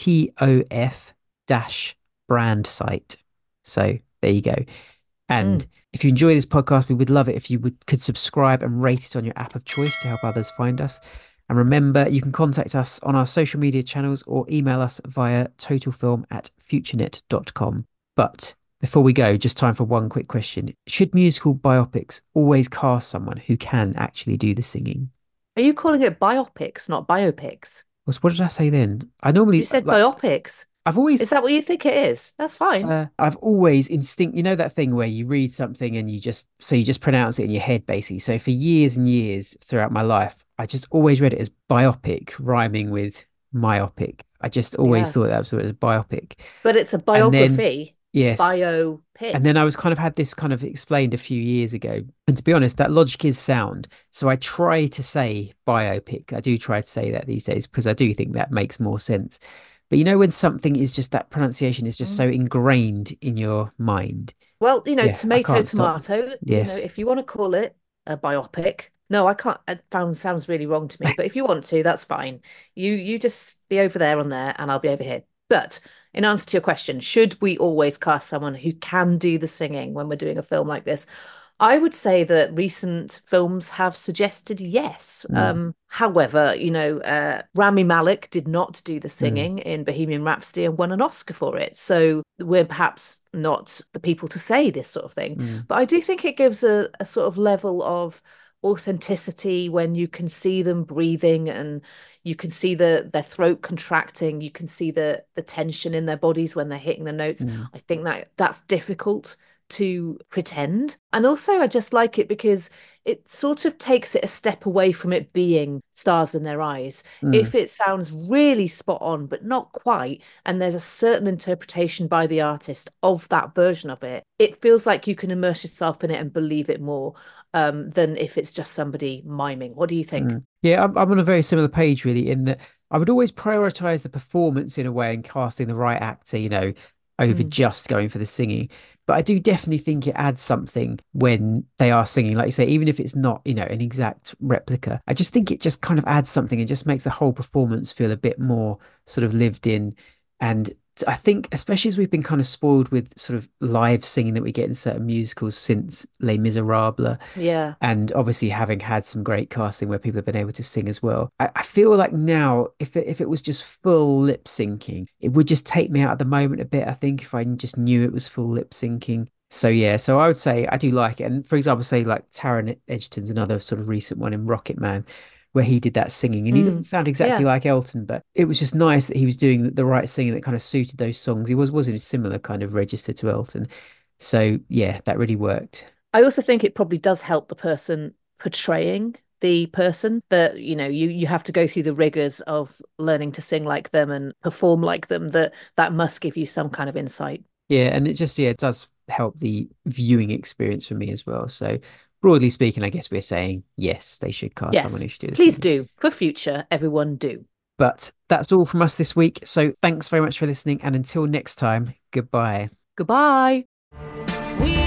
Speaker 1: TOF dash brand site. So there you go. And
Speaker 2: Mm.
Speaker 1: if you enjoy this podcast, we would love it if you would could subscribe and rate it on your app of choice to help others find us. And remember, you can contact us on our social media channels or email us via totalfilm at futurenet dot com. But before we go, just time for one quick question. Should musical biopics always cast someone who can actually do the singing?
Speaker 2: Are you calling it biopics, not biopics?
Speaker 1: What what did I say then? I normally
Speaker 2: You said
Speaker 1: like,
Speaker 2: biopics.
Speaker 1: I've always
Speaker 2: Is that what you think it is? That's fine.
Speaker 1: Uh, I've always instinct, you know, that thing where you read something and you just, so you just pronounce it in your head, basically. So for years and years throughout my life, I just always read it as biopic, rhyming with myopic. I just always
Speaker 2: Yeah.
Speaker 1: thought that was what it was, biopic.
Speaker 2: But it's a
Speaker 1: And then-
Speaker 2: biography.
Speaker 1: yes.
Speaker 2: Biopic.
Speaker 1: And then I was kind of had this kind of explained a few years ago. And to be honest, that logic is sound. So I try to say biopic. I do try to say that these days because I do think that makes more sense. But you know, when something is just that pronunciation is just so ingrained in your mind.
Speaker 2: Well, you know,
Speaker 1: Yeah, I
Speaker 2: tomato,
Speaker 1: can't stop.
Speaker 2: tomato. You
Speaker 1: Yes.
Speaker 2: know, if you want to call it a biopic. No, I can't. It found, sounds really wrong to me. But if you want to, that's fine. You you just be over there on there, and I'll be over here. But in answer to your question, should we always cast someone who can do the singing when we're doing a film like this? I would say that recent films have suggested yes.
Speaker 1: Mm.
Speaker 2: Um, however, you know, uh, Rami Malek did not do the singing in Bohemian Rhapsody and won an Oscar for it. So we're perhaps not the people to say this sort of thing.
Speaker 1: Mm.
Speaker 2: But I do think it gives a, a sort of level of authenticity when you can see them breathing and you can see the their throat contracting, you can see the the tension in their bodies when they're hitting the notes.
Speaker 1: Mm.
Speaker 2: I think that that's difficult to pretend. And also I just like it because it sort of takes it a step away from it being stars in their eyes.
Speaker 1: Mm.
Speaker 2: If it sounds really spot on but not quite, and there's a certain interpretation by the artist of that version of it, it feels like you can immerse yourself in it and believe it more um, than if it's just somebody miming. What do you think?
Speaker 1: Mm. Yeah, I'm, I'm on a very similar page, really, in that I would always prioritize the performance in a way and casting the right actor, you know, over
Speaker 2: Mm.
Speaker 1: just going for the singing. But I do definitely think it adds something when they are singing, like you say, even if it's not, you know, an exact replica. I just think it just kind of adds something and just makes the whole performance feel a bit more sort of lived in. And I think, especially as we've been kind of spoiled with sort of live singing that we get in certain musicals since Les Miserables,
Speaker 2: Yeah.
Speaker 1: and obviously having had some great casting where people have been able to sing as well. I, I feel like now, if it, if it was just full lip syncing, it would just take me out of the moment a bit, I think, if I just knew it was full lip syncing. So yeah, so I would say I do like it. And for example, say like Taron Egerton's another sort of recent one in Rocket Man, where he did that singing, and he
Speaker 2: Mm.
Speaker 1: doesn't sound exactly
Speaker 2: Yeah.
Speaker 1: like Elton, but it was just nice that he was doing the- the right singing that kind of suited those songs. He was was in a similar kind of register to Elton. So yeah, that really worked.
Speaker 2: I also think it probably does help the person portraying the person, that, you know, you you have to go through the rigors of learning to sing like them and perform like them, that that must give you some kind of insight.
Speaker 1: Yeah, and it just, yeah, it does help the viewing experience for me as well. So broadly speaking, I guess we're saying yes, they should cast
Speaker 2: Yes,
Speaker 1: someone who should do this.
Speaker 2: please do. For future, everyone do.
Speaker 1: But that's all from us this week. So thanks very much for listening. And until next time, goodbye.
Speaker 2: Goodbye.
Speaker 3: We